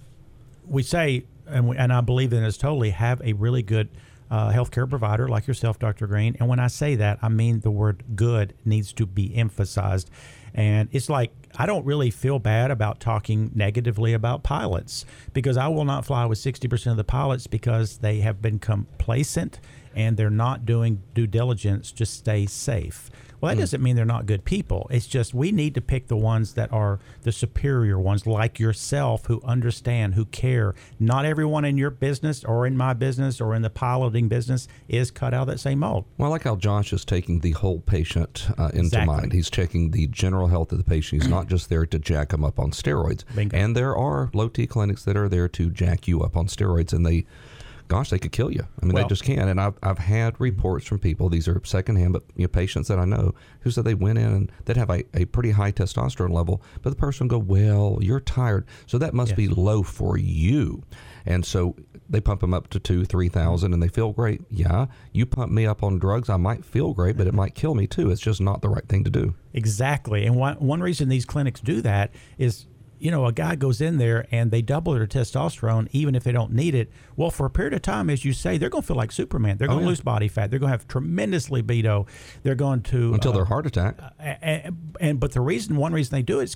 S3: we say, and, we, and I believe in this totally, have a really good uh, healthcare provider like yourself, Doctor Green. And when I say that, I mean the word good needs to be emphasized. And it's like, I don't really feel bad about talking negatively about pilots, because I will not fly with sixty percent of the pilots because they have been complacent and they're not doing due diligence to stay safe. Well, that mm. doesn't mean they're not good people. It's just we need to pick the ones that are the superior ones, like yourself, who understand, who care. Not everyone in your business or in my business or in the piloting business is cut out of that same mold.
S4: Well, I like how Josh is taking the whole patient uh, into
S3: Exactly.
S4: mind. He's checking the general health of the patient. He's not just there to jack him up on steroids.
S3: Bingo.
S4: And there are low-T clinics that are there to jack you up on steroids, and they gosh, they could kill you. I mean,
S3: Well,
S4: they just can. And I've I've had reports from people, these are secondhand, but you know, patients that I know who said they went in and they'd have a, a pretty high testosterone level, but the person would go, well, you're tired, so that must
S3: Yes.
S4: be low for you. And so they pump them up to two, three thousand, and they feel great. Yeah, you pump me up on drugs, I might feel great, but it might kill me too. It's just not the right thing to do.
S3: Exactly. And one one reason these clinics do that is, you know, a guy goes in there and they double their testosterone even if they don't need it. Well, for a period of time, as you say, they're going to feel like Superman. They're going to
S4: oh, yeah.
S3: lose body fat. They're going to have tremendous libedo. They're going to
S4: Until
S3: uh,
S4: their heart attack.
S3: And, and but the reason, one reason they do it is because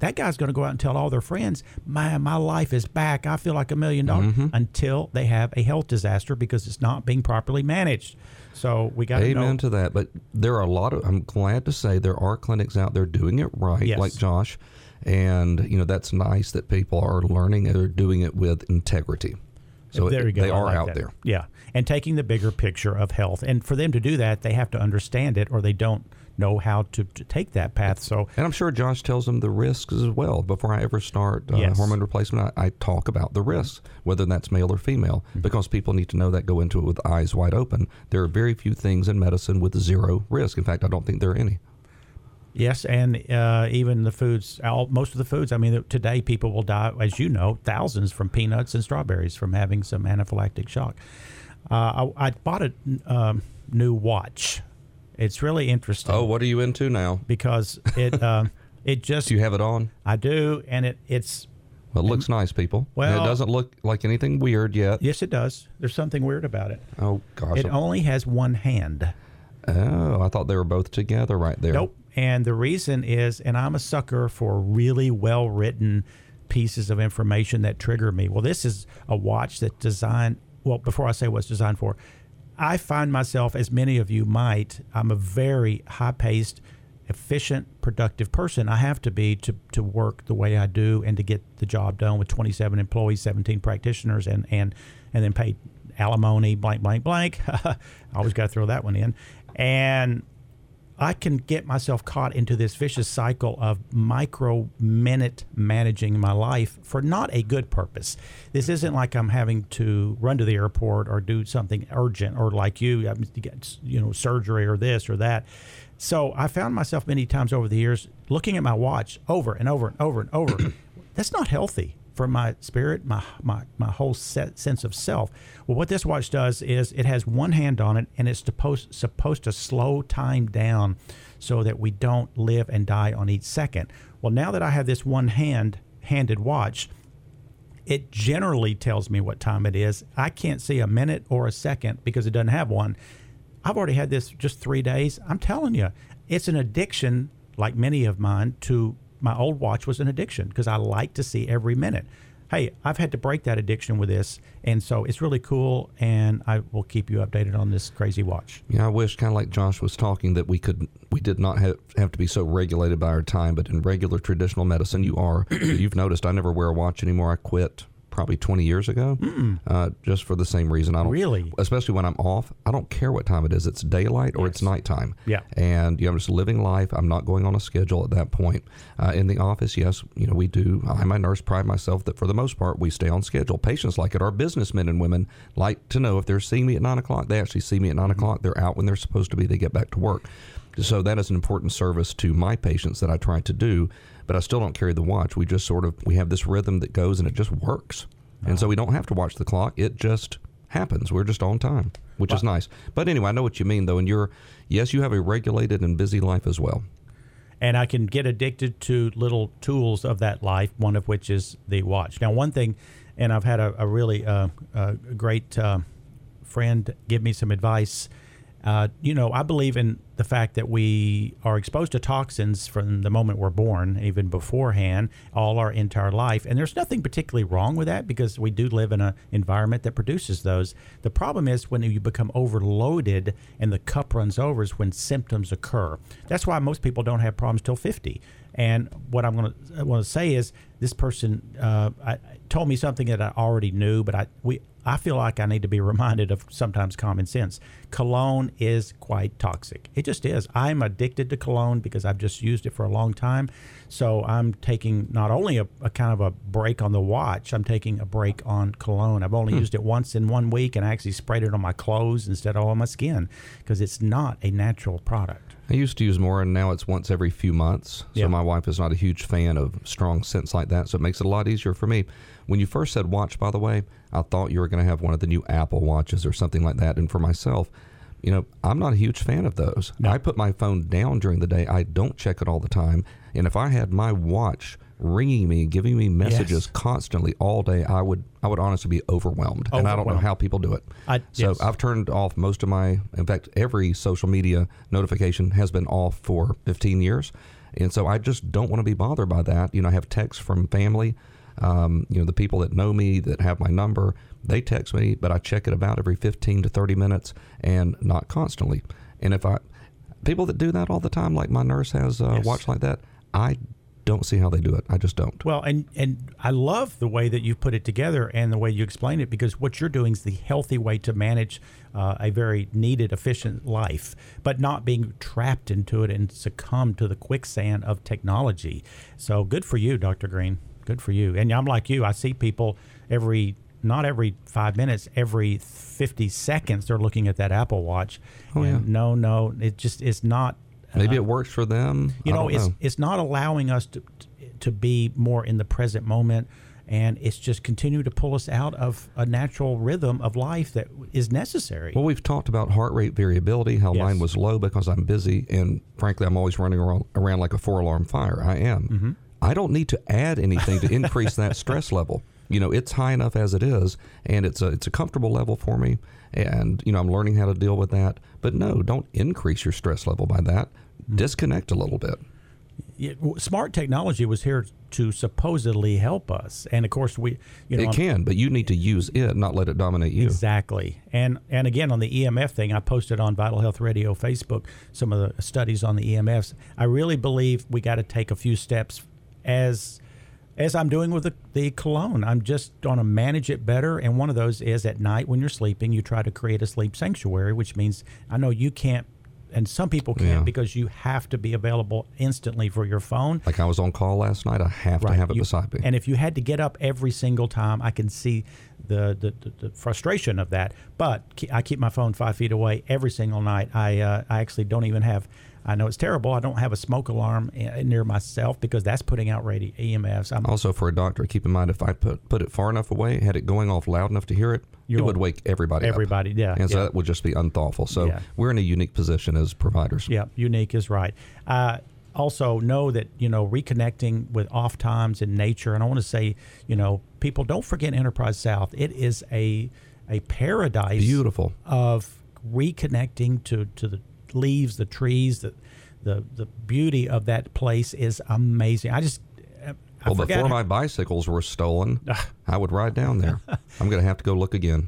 S3: that guy's going to go out and tell all their friends, man, my life is back. I feel like a million dollars until they have a health disaster because it's not being properly managed. So we got to know.
S4: Amen to that. But there are a lot of, I'm glad to say there are clinics out there doing it right,
S3: Yes.
S4: like Josh. And, you know, that's nice that people are learning and they're doing it with integrity. So
S3: there you go.
S4: they
S3: I
S4: are
S3: like
S4: out
S3: that.
S4: there.
S3: Yeah. And taking the bigger picture of health. And for them to do that, they have to understand it or they don't know how to, to take that path. So,
S4: and I'm sure Josh tells them the risks as well. Before I ever start uh,
S3: Yes.
S4: hormone replacement, I, I talk about the risks, whether that's male or female,
S3: Mm-hmm. because
S4: because people need to know that, go into it with eyes wide open. There are very few things in medicine with zero risk. In fact, I don't think there are any.
S3: yes, and uh, even the foods, all, most of the foods, I mean, today people will die, as you know, thousands from peanuts and strawberries from having some anaphylactic shock. Uh, I, I bought a um, new watch. It's really interesting.
S4: Oh, what are you into now?
S3: Because it um, it just...
S4: Do you have it on?
S3: I do, and it it's...
S4: Well, it looks nice, people.
S3: Well-
S4: And it doesn't look like anything weird yet.
S3: Yes, it does. There's something weird about it.
S4: Oh, gosh.
S3: It only has one hand.
S4: Oh, I thought they were both together right there.
S3: Nope. And the reason is, and I'm a sucker for really well-written pieces of information that trigger me. Well, this is a watch that's designed, well, before I say what it's designed for, I find myself, as many of you might, I'm a very high-paced, efficient, productive person. I have to be to, to work the way I do and to get the job done with twenty-seven employees, seventeen practitioners, and, and, and then pay alimony, blank, blank, blank. I always got to throw that one in. And I can get myself caught into this vicious cycle of micro minute managing my life for not a good purpose. This isn't like I'm having to run to the airport or do something urgent or like you, I'm to get, you know, surgery or this or that. So I found myself many times over the years looking at my watch over and over and over and over. That's not healthy for my spirit, my my my whole set, sense of self. Well, what this watch does is it has one hand on it, and it's supposed supposed to slow time down so that we don't live and die on each second. Well, now that I have this one hand handed watch, it generally tells me what time it is. I can't see a minute or a second because it doesn't have one. I've already had this just three days. I'm telling you, it's an addiction, like many of mine, to my old watch was an addiction because I like to see every minute. Hey, I've had to break that addiction with this, and so it's really cool, and I will keep you updated on this crazy watch.
S4: Yeah, I wish, kind of like Josh was talking, that we could, we did not have, have to be so regulated by our time, but in regular traditional medicine, you are. You've noticed I never wear a watch anymore. I quit probably twenty years ago, uh, just for the same reason. I don't
S3: Really?
S4: Especially when I'm off, I don't care what time it is. It's daylight or
S3: Yes.
S4: it's nighttime.
S3: Yeah.
S4: And you know, I'm just living life. I'm not going on a schedule at that point. Uh, in the office, yes, you know, we do. I, my nurse, pride myself that for the most part we stay on schedule. Patients like it. Our businessmen and women like to know if they're seeing me at nine o'clock, they actually see me at nine mm-hmm. o'clock. They're out when they're supposed to be. They get back to work. So that is an important service to my patients that I try to do. But I still don't carry the watch. We just sort of we have this rhythm that goes and it just works. And so we don't have to watch the clock. It just happens. We're just on time, which
S3: wow.
S4: is nice. But anyway, I know what you mean, though. And you're, yes, you have a regulated and busy life as well.
S3: And I can get addicted to little tools of that life, one of which is the watch. Now, one thing, and I've had a, a really uh, a great uh, friend give me some advice. Uh, you know, I believe in the fact that we are exposed to toxins from the moment we're born, even beforehand, all our entire life. And there's nothing particularly wrong with that because we do live in an environment that produces those. The problem is when you become overloaded and the cup runs over is when symptoms occur. That's why most people don't have problems till fifty. And what I'm going to want to say is this person uh, I, told me something that I already knew, but I we I feel like I need to be reminded of sometimes common sense. Cologne is quite toxic. It just is. I'm addicted to cologne because I've just used it for a long time. So I'm taking not only a, a kind of a break on the watch, I'm taking a break on cologne. I've only hmm. used it once in one week, and I actually sprayed it on my clothes instead of on my skin because it's not a natural product.
S4: I used to use more, and now it's once every few months. So
S3: yeah.
S4: my wife is not a huge fan of strong scents like that, so it makes it a lot easier for me. When you first said watch, by the way, I thought you were going to have one of the new Apple watches or something like that. And for myself, you know, I'm not a huge fan of those. No. I put my phone down during the day. I don't check it all the time. And if I had my watch ringing me, giving me messages yes. constantly all day, I would I would honestly be overwhelmed. overwhelmed. And I don't know how people do it. I, so
S3: yes.
S4: I've turned off most of my, in fact, every social media notification has been off for fifteen years. And so I just don't want to be bothered by that. You know, I have texts from family, um, you know, the people that know me, that have my number, they text me, but I check it about every fifteen to thirty minutes and not constantly. And if I, people that do that all the time, like my nurse has a
S3: Yes.
S4: watch like that, I don't see how they do it. I just don't.
S3: Well, and, and I love the way that you put it together and the way you explain it, because what you're doing is the healthy way to manage uh, a very needed, efficient life, but not being trapped into it and succumb to the quicksand of technology. So good for you, Doctor Green. Good for you. And I'm like you. I see people every, not every five minutes, every fifty seconds, they're looking at that Apple Watch.
S4: Oh,
S3: and
S4: yeah.
S3: No, no, it just is not.
S4: Maybe
S3: uh,
S4: it works for them.
S3: You
S4: I
S3: know,
S4: don't
S3: it's
S4: know.
S3: it's not allowing us to to be more in the present moment, and it's just continue to pull us out of a natural rhythm of life that is necessary.
S4: Well, we've talked about heart rate variability, how
S3: Yes.
S4: mine was low because I'm busy, and frankly, I'm always running around, around like a four-alarm fire. I am.
S3: Mm-hmm.
S4: I don't need to add anything to increase that stress level. You know, it's high enough as it is, and it's a it's a comfortable level for me, and you know, I'm learning how to deal with that. But no, don't increase your stress level by that. Disconnect a little bit.
S3: Yeah, w- smart technology was here to supposedly help us, and of course we, you know,
S4: It
S3: on-
S4: can, but you need to use it, not let it dominate you.
S3: Exactly. And and again, on the E M F thing, I posted on Vital Health Radio Facebook some of the studies on the E M Fs. I really believe we got to take a few steps as as I'm doing with the, the cologne. I'm just going to manage it better. And one of those is at night when you're sleeping, you try to create a sleep sanctuary, which means I know you can't, and some people can't,
S4: Yeah.
S3: because you have to be available instantly for your phone.
S4: Like I was on call last night, I have to have it
S3: You-
S4: beside me.
S3: And if you had to get up every single time, I can see the the, the, the frustration of that. But ke- I keep my phone five feet away every single night. I uh, I actually don't even have. I know it's terrible. I don't have a smoke alarm i- near myself because that's putting out radio E M Fs. I'm,
S4: Also, for a doctor, keep in mind if I put put it far enough away, had it going off loud enough to hear it,
S3: You're
S4: it would
S3: on-
S4: wake everybody up.
S3: Everybody, yeah,
S4: And so
S3: yeah.
S4: that would just be unthoughtful. So
S3: Yeah.
S4: we're in a unique position as providers.
S3: Yeah, unique is right. Uh, also know that, you know, reconnecting with off times in nature. And I want to say, you know, people don't forget Enterprise South. It is a a paradise.
S4: Beautiful.
S3: Of reconnecting to, to the leaves, the trees, the, the the beauty of that place is amazing. I just I
S4: Well,
S3: forgot
S4: before
S3: how-
S4: my bicycles were stolen, I would ride down there. I'm going to have to go look again.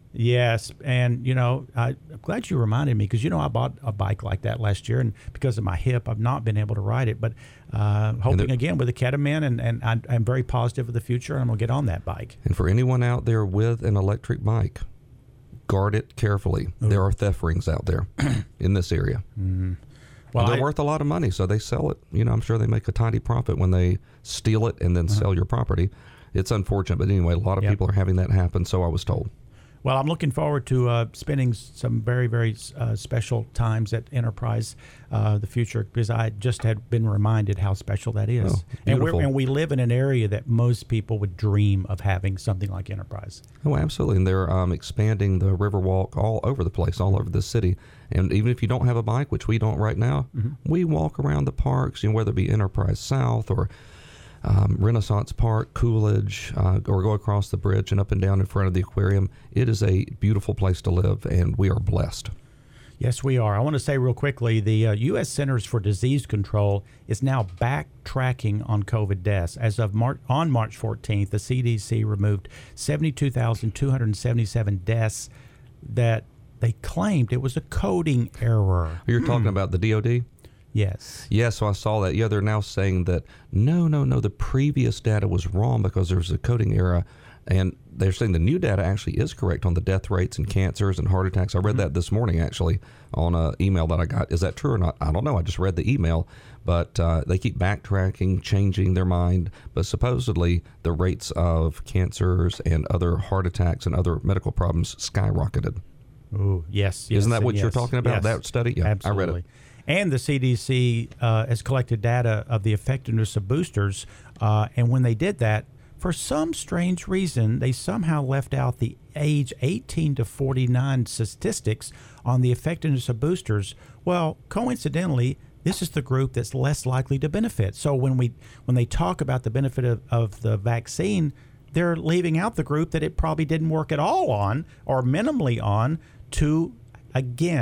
S3: Yes, and you know, I, I'm glad you reminded me, because you know I bought a bike like that last year, and because of my hip, I've not been able to ride it. But uh, hoping
S4: the-
S3: again with the ketamine, and, and I'm, I'm very positive of the future, and I'm gonna get on that bike.
S4: And for anyone out there with an electric bike, guard it carefully. There are theft rings out there in this area.
S3: Mm-hmm. Well,
S4: And they're
S3: I-
S4: worth a lot of money, so they sell it. You know, I'm sure they make a tiny profit when they steal it and then
S3: Uh-huh.
S4: sell your property. It's unfortunate, but anyway, a lot of
S3: Yep.
S4: people are having that happen, so I was told.
S3: Well, I'm looking forward to uh, spending some very, very uh, special times at Enterprise, uh, the future, because I just had been reminded how special that is.
S4: Oh,
S3: and, we're,
S4: beautiful.
S3: and we live in an area that most people would dream of having something like Enterprise.
S4: Oh, absolutely. And they're um, expanding the Riverwalk all over the place, all over the city. And even if you don't have a bike, which we don't right now,
S3: Mm-hmm.
S4: we walk around the parks, you know, whether it be Enterprise South or um, Renaissance Park, Coolidge, uh, or go across the bridge and up and down in front of the aquarium. It is a beautiful place to live, and we are blessed.
S3: Yes, we are. I want to say real quickly, the uh, U S Centers for Disease Control is now backtracking on COVID deaths. As of Mar- on March fourteenth, the C D C removed seventy-two thousand two hundred seventy-seven deaths that they claimed it was a coding error.
S4: You're talking about the D O D?
S3: Yes.
S4: Yeah, so I saw that. Yeah, they're now saying that no, no, no, the previous data was wrong because there was a coding error. And they're saying the new data actually is correct on the death rates and cancers and heart attacks. I read that this morning, actually, on an email that I got. Is that true or not? I don't know. I just read the email. But uh, they keep backtracking, changing their mind. But supposedly the rates of cancers and other heart attacks and other medical problems skyrocketed.
S3: Ooh, yes. yes
S4: Isn't that
S3: and
S4: what you're
S3: yes.
S4: talking about,
S3: Yes.
S4: that study? Yeah,
S3: Absolutely.
S4: I read it.
S3: And the C D C uh, has collected data of the effectiveness of boosters. Uh, and when they did that, for some strange reason, they somehow left out the age eighteen to forty-nine statistics on the effectiveness of boosters. Well, coincidentally, this is the group that's less likely to benefit. So when we when they talk about the benefit of, of the vaccine, they're leaving out the group that it probably didn't work at all on or minimally on to, again,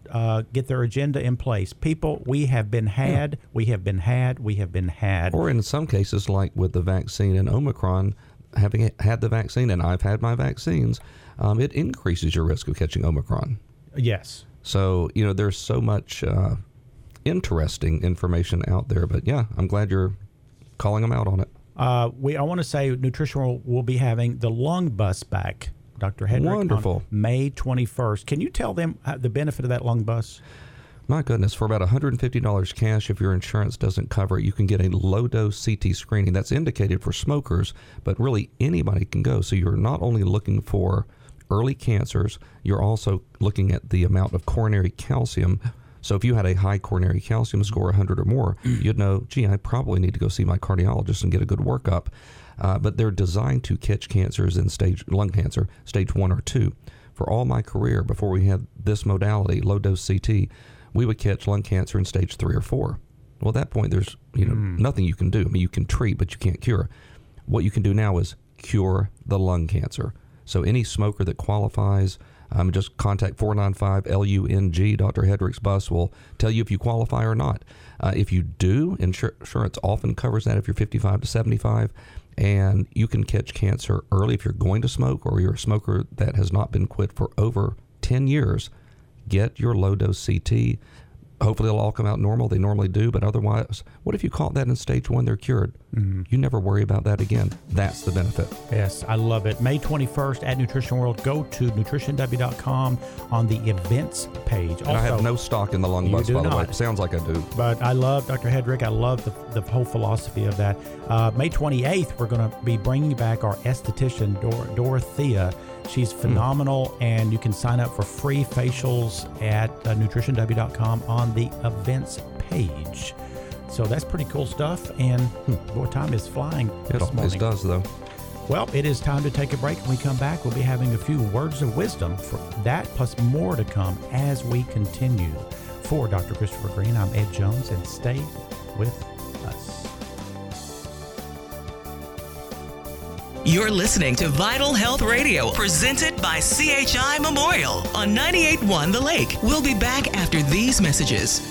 S3: uh, get their agenda in place. People, we have been had, yeah. we have been had, we have been had.
S4: Or in some cases, like with the vaccine and Omicron, having had the vaccine, and I've had my vaccines, um, it increases your risk of catching Omicron.
S3: Yes.
S4: So, you know, there's so much uh, interesting information out there. But, yeah, I'm glad you're calling them out on it.
S3: Uh, we I want to say Nutrition World will be having the lung bus back, Doctor Hedrick,
S4: Wonderful.
S3: on May twenty-first. Can you tell them the benefit of that lung bus?
S4: My goodness, for about one hundred fifty dollars cash, if your insurance doesn't cover it, you can get a low-dose C T screening. That's indicated for smokers, but really anybody can go. So you're not only looking for early cancers, you're also looking at the amount of coronary calcium. So if you had a high coronary calcium score, one hundred or more, you'd know, gee, I probably need to go see my cardiologist and get a good workup. Uh, but they're designed to catch cancers in stage lung cancer, stage one or two. For all my career, before we had this modality, low-dose C T, we would catch lung cancer in stage three or four. Well, at that point, there's you know mm. nothing you can do. I mean, you can treat, but you can't cure. What you can do now is cure the lung cancer. So any smoker that qualifies, um, just contact four nine five L U N G. Doctor Hedrick's bus will tell you if you qualify or not. Uh, if you do, insur- insurance often covers that if you're fifty-five to seventy-five, and you can catch cancer early if you're going to smoke or you're a smoker that has not been quit for over ten years. Get your low-dose C T. Hopefully it'll all come out normal. They normally do, but otherwise, what if you caught that in stage one, they're cured? Mm-hmm. You never worry about that again. That's the benefit.
S3: Yes, I love it. May twenty-first at Nutrition World. Go to nutrition w dot com on the events page.
S4: Also, I have no stock in the lung bus, by the way. Sounds like I do.
S3: But I love Doctor Hedrick. I love the, the whole philosophy of that. Uh, May twenty-eighth, we're going to be bringing back our esthetician, Dor- Dorothea. She's phenomenal, mm. and you can sign up for free facials at uh, nutrition w dot com on the events page. So that's pretty cool stuff, and hmm, boy, time is flying
S4: It
S3: this
S4: always does, though.
S3: Well, it is time to take a break. When we come back, we'll be having a few words of wisdom for that, plus more to come as we continue. For Doctor Christopher Green, I'm Ed Jones, and stay with us.
S2: You're listening to Vital Health Radio, presented by C H I Memorial on ninety-eight point one The Lake. We'll be back after these messages.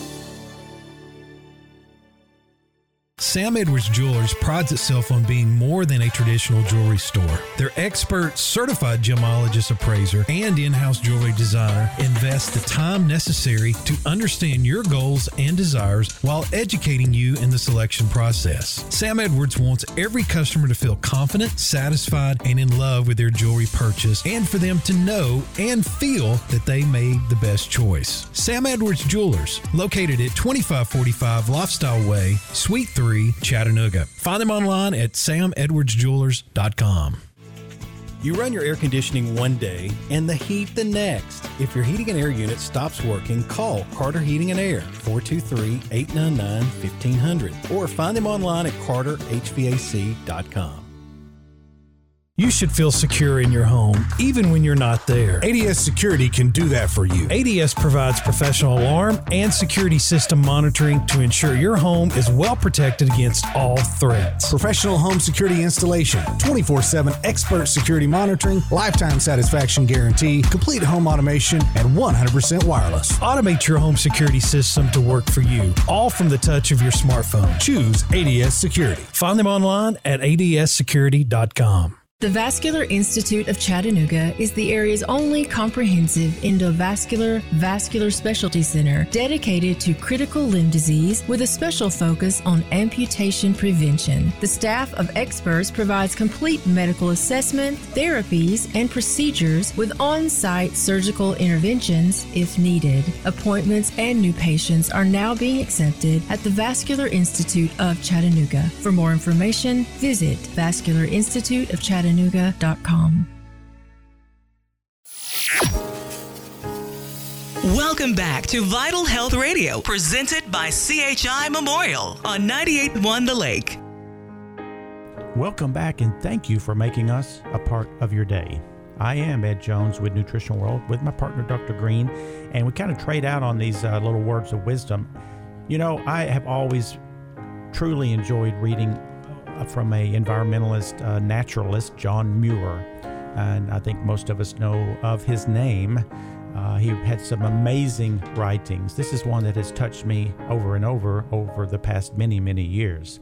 S6: Sam Edwards Jewelers prides itself on being more than a traditional jewelry store. Their expert, certified gemologist appraiser and in-house jewelry designer invest the time necessary to understand your goals and desires while educating you in the selection process. Sam Edwards wants every customer to feel confident, satisfied, and in love with their jewelry purchase, and for them to know and feel that they made the best choice. Sam Edwards Jewelers, located at twenty-five forty-five Lifestyle Way, Suite three, Chattanooga. Find them online at sam edwards jewelers dot com. You run your air conditioning one day and the heat the next. If your heating and air unit stops working, call Carter Heating and Air, four two three, eight nine nine, fifteen hundred, or find them online at carter h v a c dot com. You should feel secure in your home, even when you're not there.
S11: A D S Security can do that for you.
S6: A D S provides professional alarm and security system monitoring to ensure your home is well protected against all threats.
S11: Professional home security installation, twenty-four seven expert security monitoring, lifetime satisfaction guarantee, complete home automation, and one hundred percent wireless.
S6: Automate your home security system to work for you, all from the touch of your smartphone.
S11: Choose A D S Security.
S6: Find them online at a d s security dot com.
S5: The Vascular Institute of Chattanooga is the area's only comprehensive endovascular vascular specialty center dedicated to critical limb disease with a special focus on amputation prevention. The staff of experts provides complete medical assessment, therapies, and procedures with on-site surgical interventions if needed. Appointments and new patients are now being accepted at the Vascular Institute of Chattanooga. For more information, visit vascular institute of chattanooga dot com.
S2: Welcome back to Vital Health Radio, presented by C H I Memorial on ninety-eight point one The Lake.
S3: Welcome back, and thank you for making us a part of your day. I am Ed Jones with Nutrition World with my partner, Doctor Green, and we kind of trade out on these uh, little words of wisdom. You know, I have always truly enjoyed reading from a environmentalist, uh, naturalist, John Muir, and I think most of us know of his name. Uh, he had some amazing writings. This is one that has touched me over and over over the past many, many years.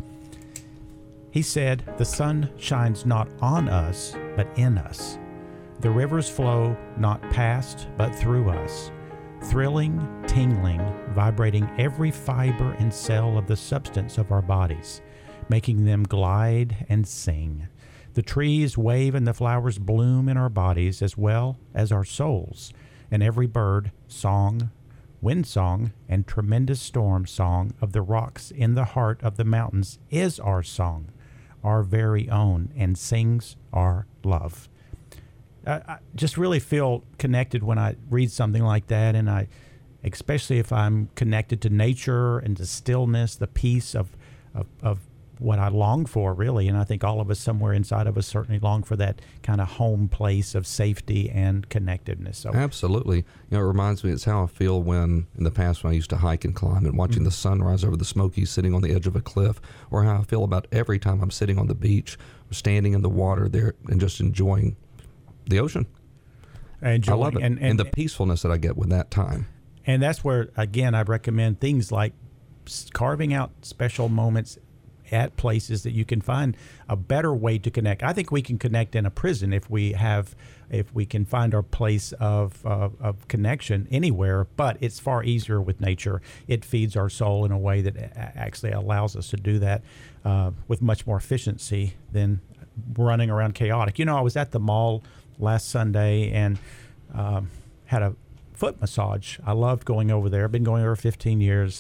S3: He said, "The sun shines not on us, but in us. The rivers flow not past, but through us, thrilling, tingling, vibrating every fiber and cell of the substance of our bodies, making them glide and sing. The trees wave and the flowers bloom in our bodies as well as our souls, and every bird, song, wind song, and tremendous storm song of the rocks in the heart of the mountains is our song, our very own, and sings our love." I, I just really feel connected when I read something like that, and I, especially if I'm connected to nature and to stillness, the peace of, of, of what I long for, really. And I think all of us somewhere inside of us certainly long for that kind of home place of safety and connectedness. So
S4: absolutely. You know, it reminds me, it's how I feel when, in the past, when I used to hike and climb and watching mm-hmm. the sunrise over the Smokies sitting on the edge of a cliff, or how I feel about every time I'm sitting on the beach or standing in the water there and just enjoying the ocean.
S3: Enjoying,
S4: I love it.
S3: And, and,
S4: and the peacefulness that I get with that time.
S3: And that's where, again, I recommend things like carving out special moments at places that you can find a better way to connect. I think we can connect in a prison if we have, if we can find our place of, uh, of connection anywhere, but it's far easier with nature. It feeds our soul in a way that actually allows us to do that uh, with much more efficiency than running around chaotic. You know, I was at the mall last Sunday and um, had a foot massage. I loved going over there. I've been going over fifteen years.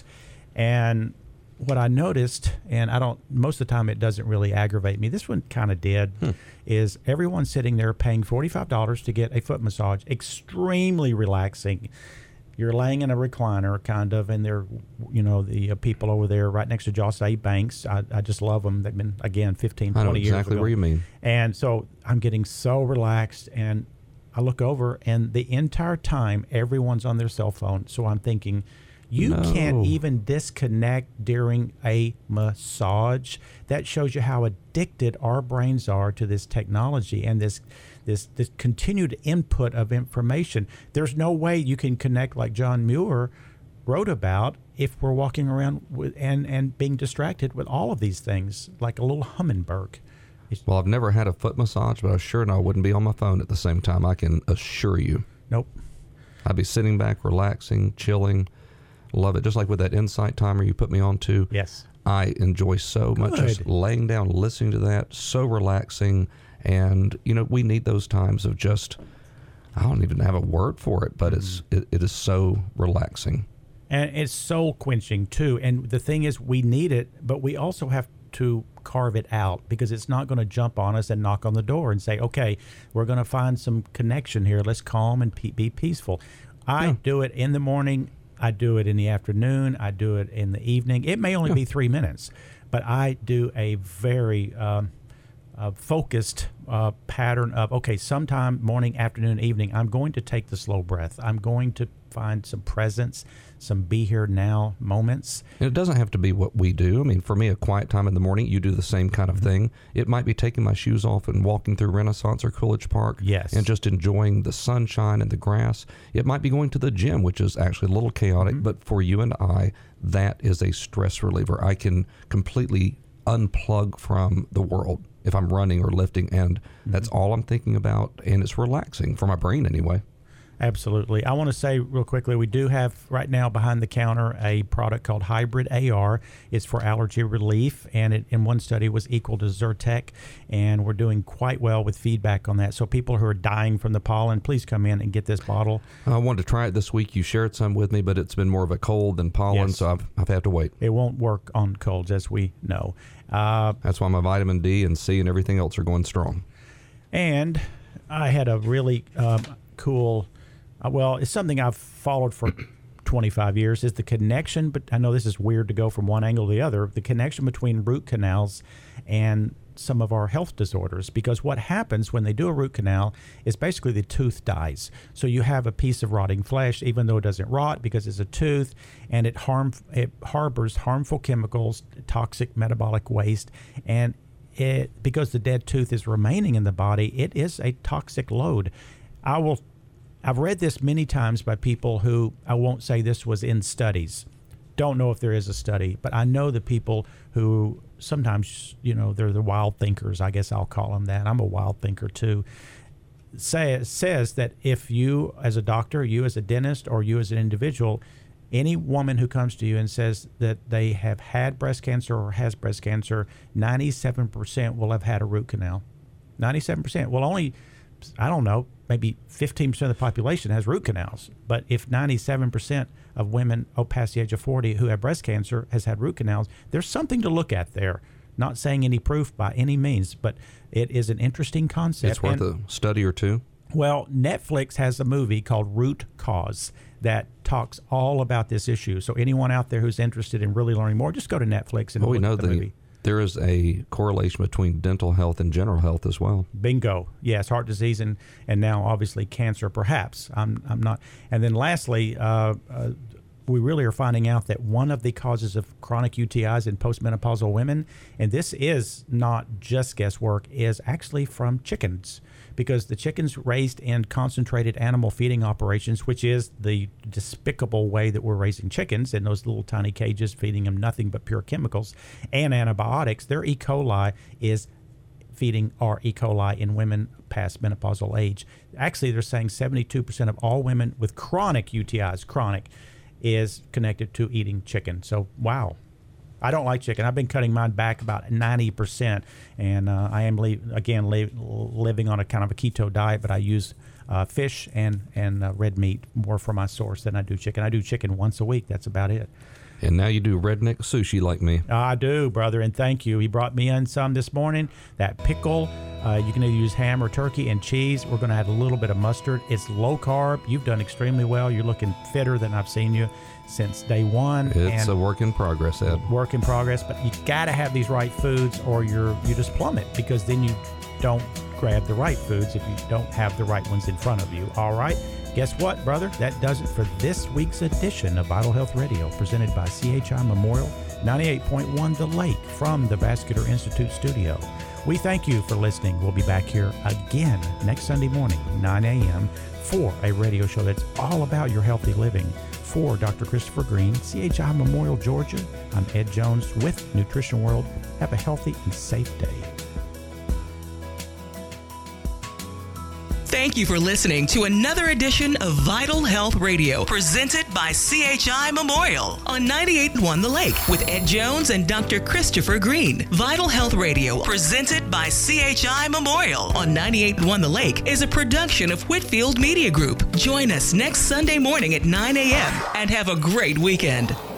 S3: And what I noticed, and I don't, most of the time it doesn't really aggravate me, this one kind of did, hmm. is everyone sitting there paying forty-five dollars to get a foot massage. Extremely relaxing. You're laying in a recliner, kind of, and they're, you know, the uh, people over there right next to Joss A. Banks. I, I just love them. They've been, again, fifteen, twenty
S4: I know
S3: years
S4: exactly
S3: ago.
S4: where you mean.
S3: And so I'm getting so relaxed, and I look over, and the entire time, everyone's on their cell phone. So I'm thinking, you
S4: no.
S3: can't even disconnect during a massage. That shows you how addicted our brains are to this technology and this this this continued input of information. There's no way you can connect like John Muir wrote about if we're walking around with, and, and being distracted with all of these things like a little hummingbird. It's,
S4: well, I've never had a foot massage, but I sure know I wouldn't be on my phone at the same time. I can assure you.
S3: Nope.
S4: I'd be sitting back, relaxing, chilling. Love it. Just like with that Insight timer you put me on to.
S3: Yes.
S4: I enjoy so much
S3: Good.
S4: just laying down, listening to that. So relaxing. And, you know, we need those times of just, I don't even have a word for it, but mm-hmm. it's it, it is so relaxing.
S3: And it's soul quenching, too. And the thing is, we need it, but we also have to carve it out because it's not going to jump on us and knock on the door and say, okay, we're going to find some connection here. Let's calm and pe- be peaceful. I yeah. do it in the morning. I do it in the afternoon. I do it in the evening. It may only yeah. be three minutes, but I do a very um, uh, focused uh, pattern of, okay, sometime morning, afternoon, evening, I'm going to take the slow breath. I'm going to find some presence, some be here now moments.
S4: And it doesn't have to be what we do. I mean, for me, a quiet time in the morning, you do the same kind of mm-hmm. thing. It might be taking my shoes off and walking through Renaissance or Coolidge Park.
S3: Yes.
S4: And just enjoying the sunshine and the grass. It might be going to the gym, which is actually a little chaotic, mm-hmm. but for you and I, that is a stress reliever. I can completely unplug from the world if I'm running or lifting, and mm-hmm. that's all I'm thinking about, and it's relaxing for my brain anyway.
S3: Absolutely. I want to say real quickly, we do have right now behind the counter a product called Hybrid A R. It's for allergy relief, and it in one study was equal to Zyrtec, and we're doing quite well with feedback on that. So people who are dying from the pollen, please come in and get this bottle.
S4: I wanted to try it this week. You shared some with me, but it's been more of a cold than pollen,
S3: yes.
S4: so I've, I've had to wait.
S3: It won't work on colds, as we know. Uh,
S4: That's why my vitamin D and C and everything else are going strong.
S3: And I had a really um, cool... Uh, well, it's something I've followed for twenty-five years, is the connection, but I know this is weird to go from one angle to the other, the connection between root canals and some of our health disorders. Because what happens when they do a root canal is basically the tooth dies. So you have a piece of rotting flesh, even though it doesn't rot because it's a tooth, and it harm it harbors harmful chemicals, toxic metabolic waste, and it because the dead tooth is remaining in the body, it is a toxic load. I will I've read this many times by people who, I won't say this was in studies, don't know if there is a study, but I know the people who sometimes, you know, they're the wild thinkers, I guess I'll call them that. I'm a wild thinker too. Say, says that if you as a doctor, you as a dentist, or you as an individual, any woman who comes to you and says that they have had breast cancer or has breast cancer, ninety-seven percent will have had a root canal. ninety-seven percent. Well, only, I don't know, maybe fifteen percent of the population has root canals. But if ninety-seven percent of women oh, past the age of forty who have breast cancer has had root canals, there's something to look at there. Not saying any proof by any means, but it is an interesting concept.
S4: It's worth
S3: and,
S4: a study or two.
S3: Well, Netflix has a movie called Root Cause that talks all about this issue. So anyone out there who's interested in really learning more, just go to Netflix and
S4: well,
S3: look
S4: we know
S3: at the
S4: the,
S3: movie.
S4: There is a correlation between dental health and general health as well.
S3: Bingo. Yes, heart disease and, and now obviously cancer, perhaps. I'm I'm not. And then lastly, uh, uh, we really are finding out that one of the causes of chronic U T Is in postmenopausal women, and this is not just guesswork, is actually from chickens. Because the chickens raised in concentrated animal feeding operations, which is the despicable way that we're raising chickens in those little tiny cages, feeding them nothing but pure chemicals and antibiotics, their E. coli is feeding our E. coli in women past menopausal age. Actually, they're saying seventy-two percent of all women with chronic U T Is, chronic, is connected to eating chicken. So, wow. I don't like chicken. I've been cutting mine back about ninety percent, and uh, I am, le- again, li- living on a kind of a keto diet, but I use uh, fish and, and uh, red meat more for my source than I do chicken. I do chicken once a week. That's about it.
S4: And now you do redneck sushi like me.
S3: I do, brother, and thank you. He brought me in some this morning. That pickle, uh, you can either use ham or turkey and cheese. We're going to add a little bit of mustard. It's low carb. You've done extremely well. You're looking fitter than I've seen you since day one.
S4: It's
S3: and
S4: a work in progress, Ed.
S3: Work in progress, but you got to have these right foods or you're you just plummet, because then you don't grab the right foods if you don't have the right ones in front of you. All right. Guess what, brother? That does it for this week's edition of Vital Health Radio, presented by C H I Memorial ninety-eight point one The Lake from the Vascular Institute studio. We thank you for listening. We'll be back here again next Sunday morning, nine a.m., for a radio show that's all about your healthy living. For Doctor Christopher Green, C H I Memorial, Georgia, I'm Ed Jones with Nutrition World. Have a healthy and safe day.
S2: Thank you for listening to another edition of Vital Health Radio, presented by C H I Memorial on ninety-eight point one The Lake with Ed Jones and Doctor Christopher Green. Vital Health Radio, presented by C H I Memorial on ninety-eight point one The Lake, is a production of Whitfield Media Group. Join us next Sunday morning at nine a.m. and have a great weekend.